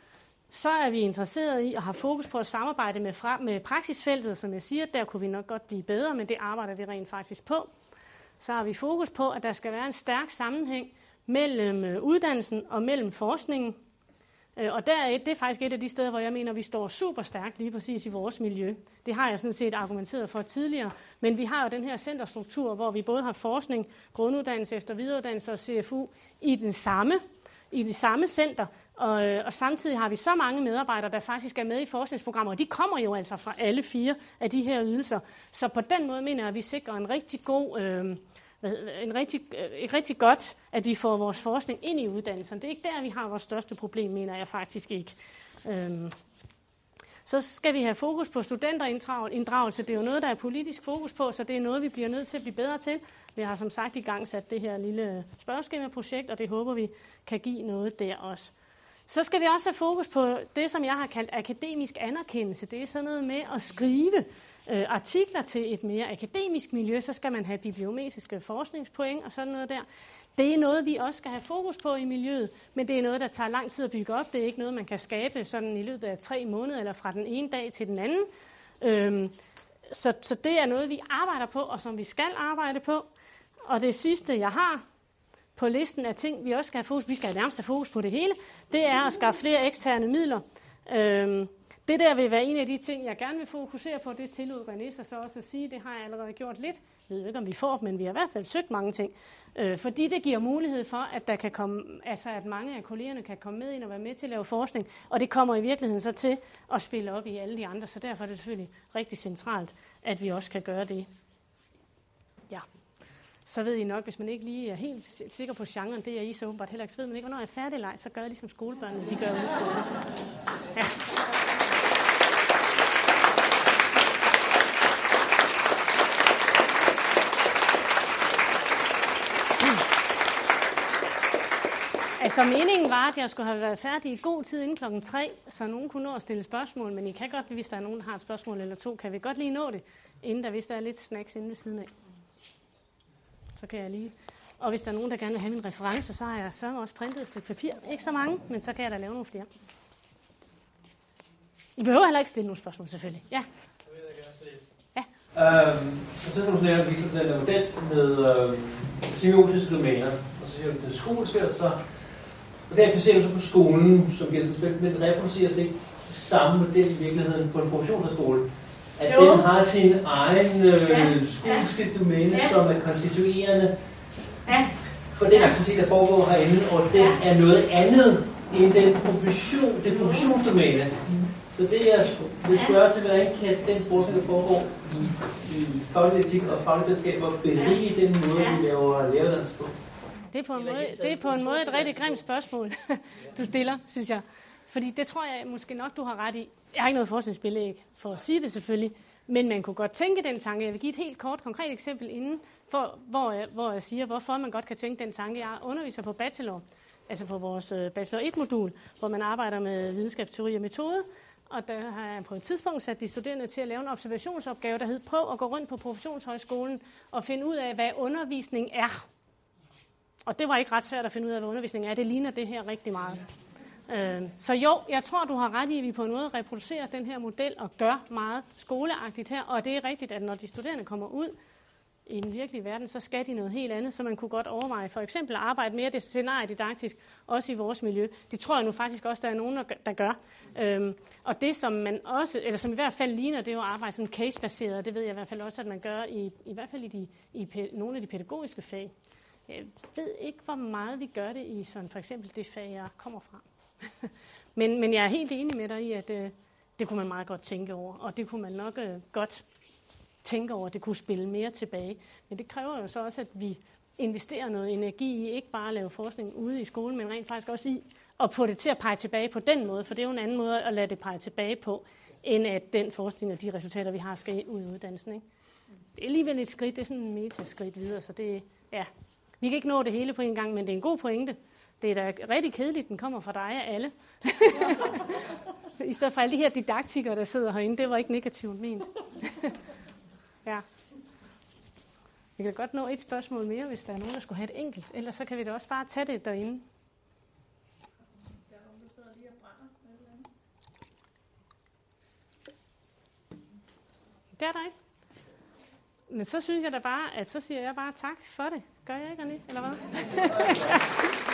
Så er vi interesseret i at have fokus på at samarbejde med, fra, med praksisfeltet, som jeg siger, der kunne vi nok godt blive bedre, men det arbejder vi rent faktisk på. Så har vi fokus på, at der skal være en stærk sammenhæng mellem uddannelsen og mellem forskningen. Og der er et, det er faktisk et af de steder, hvor jeg mener, vi står super stærkt lige præcis i vores miljø. Det har jeg sådan set argumenteret for tidligere, men vi har jo den her centerstruktur, hvor vi både har forskning, grunduddannelse efter videreuddannelse og C F U i den samme, i det samme center. Og, og samtidig har vi så mange medarbejdere, der faktisk er med i forskningsprogrammer, og de kommer jo altså fra alle fire af de her ydelser. Så på den måde mener jeg, at vi sikrer en rigtig god, øh, en rigtig, et rigtig godt, at vi får vores forskning ind i uddannelsen. Det er ikke der, vi har vores største problem, mener jeg faktisk ikke. Øhm. Så skal vi have fokus på studenterinddragelse. Det er jo noget, der er politisk fokus på, så det er noget, vi bliver nødt til at blive bedre til. Vi har som sagt i gang sat det her lille spørgeskemaprojekt, og det håber vi kan give noget der også. Så skal vi også have fokus på det, som jeg har kaldt akademisk anerkendelse. Det er sådan noget med at skrive øh, artikler til et mere akademisk miljø. Så skal man have bibliometriske forskningspoint og sådan noget der. Det er noget, vi også skal have fokus på i miljøet, men det er noget, der tager lang tid at bygge op. Det er ikke noget, man kan skabe sådan i løbet af tre måneder eller fra den ene dag til den anden. Øhm, så, så det er noget, vi arbejder på, og som vi skal arbejde på. Og det sidste, jeg har på listen af ting, vi også skal have fokus, vi skal nærmest have fokus på det hele, det er at skaffe flere eksterne midler. Øhm, det der vil være en af de ting, jeg gerne vil fokusere på, det tillod René sig så også at sige, det har jeg allerede gjort lidt. Jeg ved ikke, om vi får, men vi har i hvert fald søgt mange ting. Øh, fordi det giver mulighed for, at der kan komme, altså at mange af kollegerne kan komme med ind og være med til at lave forskning, og det kommer i virkeligheden så til at spille op i alle de andre, så derfor er det selvfølgelig rigtig centralt, at vi også kan gøre det. Ja. Så ved I nok, hvis man ikke lige er helt sikker på genren, det er I så åbenbart heller ikke, så ved man ikke, hvornår jeg er færdig leg, så gør jeg ligesom skolebørnene, de gør ude i skolen. Ja. Altså meningen var, at jeg skulle have været færdig i god tid inden klokken tre, så nogen kunne nå at stille spørgsmål, men I kan godt, hvis der er nogen, der har et spørgsmål eller to, kan vi godt lige nå det, inden der, hvis der er lidt snacks inde ved siden af. Så kan jeg lige. Og hvis der er nogen, der gerne vil have min reference, så har jeg så også printet et stykke papir. Ikke så mange, men så kan jeg da lave nogle flere. I behøver heller ikke stille nogle spørgsmål, selvfølgelig. Ja. Det vil jeg gerne stille. Ja. Øhm, så skal du sådan vise den der model med øhm, semiotiske domæner. Og så siger du, det er skoleskæld, så og det applicerer du så på skolen, som giver tilfælde, men reproducerer sig ikke samme model i virkeligheden på en professionshøjskole. At jo. Den har sin egen øh, ja. skolske ja. domæne, ja. som er konstituerende ja. for den aktivitet, der foregår herinde, og den ja. er noget andet end den profession, det professionsdomæne. Så det jeg vil spørge til, hvordan kan den forskning, der foregår i, i faglig etik og faglig videnskaber berige den måde, ja. vi laver læreruddannelse på? Det er på en måde, det er på en måde et rigtig grimt spørgsmål, du stiller, synes jeg. Fordi det tror jeg måske nok, du har ret i. Jeg har ikke noget forskningsbelæg for at sige det selvfølgelig, men man kunne godt tænke den tanke. Jeg vil give et helt kort, konkret eksempel inden, for, hvor, jeg, hvor jeg siger, hvorfor man godt kan tænke den tanke. Jeg underviser på bachelor, altså på vores bachelor et-modul, hvor man arbejder med videnskabsteori og metode. Og der har jeg på et tidspunkt sat de studerende til at lave en observationsopgave, der hed prøv at gå rundt på professionshøjskolen og finde ud af, hvad undervisning er. Og det var ikke ret svært at finde ud af, hvad undervisning er. Det ligner det her rigtig meget. Så jo, jeg tror, du har ret i, at vi på en måde reproducerer den her model og gør meget skoleagtigt her. Og det er rigtigt, at når de studerende kommer ud i den virkelige verden, så skal de noget helt andet. Så man kunne godt overveje for eksempel at arbejde mere det scenariedidaktisk, også i vores miljø. Det tror jeg nu faktisk også, der er nogen, der gør. Og det, som man også, eller som i hvert fald ligner, det er jo at arbejde sådan case-baseret. Det ved jeg i hvert fald også, at man gør i, i hvert fald i, de, i nogle af de pædagogiske fag. Jeg ved ikke, hvor meget vi gør det i sådan for eksempel det fag, jeg kommer fra. men, men jeg er helt enig med dig i, at øh, det kunne man meget godt tænke over, og det kunne man nok øh, godt tænke over, at det kunne spille mere tilbage. Men det kræver jo så også, at vi investerer noget energi i, ikke bare at lave forskning ude i skolen, men rent faktisk også i at få det til at pege tilbage på den måde, for det er jo en anden måde at lade det pege tilbage på, end at den forskning og de resultater, vi har, skal ud i uddannelsen. Ikke? Det er alligevel et skridt, det er sådan en metaskridt videre, så det ja. Vi kan ikke nå det hele på en gang, men det er en god pointe. Det er da rigtig kedeligt, den kommer fra dig og alle. I stedet for alle de her didaktikere, der sidder herinde, det var ikke negativt ment. Ja. Vi kan godt nå et spørgsmål mere, hvis der er nogen, der skulle have et enkelt. Ellers så kan vi da også bare tage det derinde. Der er nogen, der sidder lige og brænder. Det er der ikke. Men så synes jeg da bare, at så siger jeg bare tak for det. Gør jeg ikke, René? Eller hvad?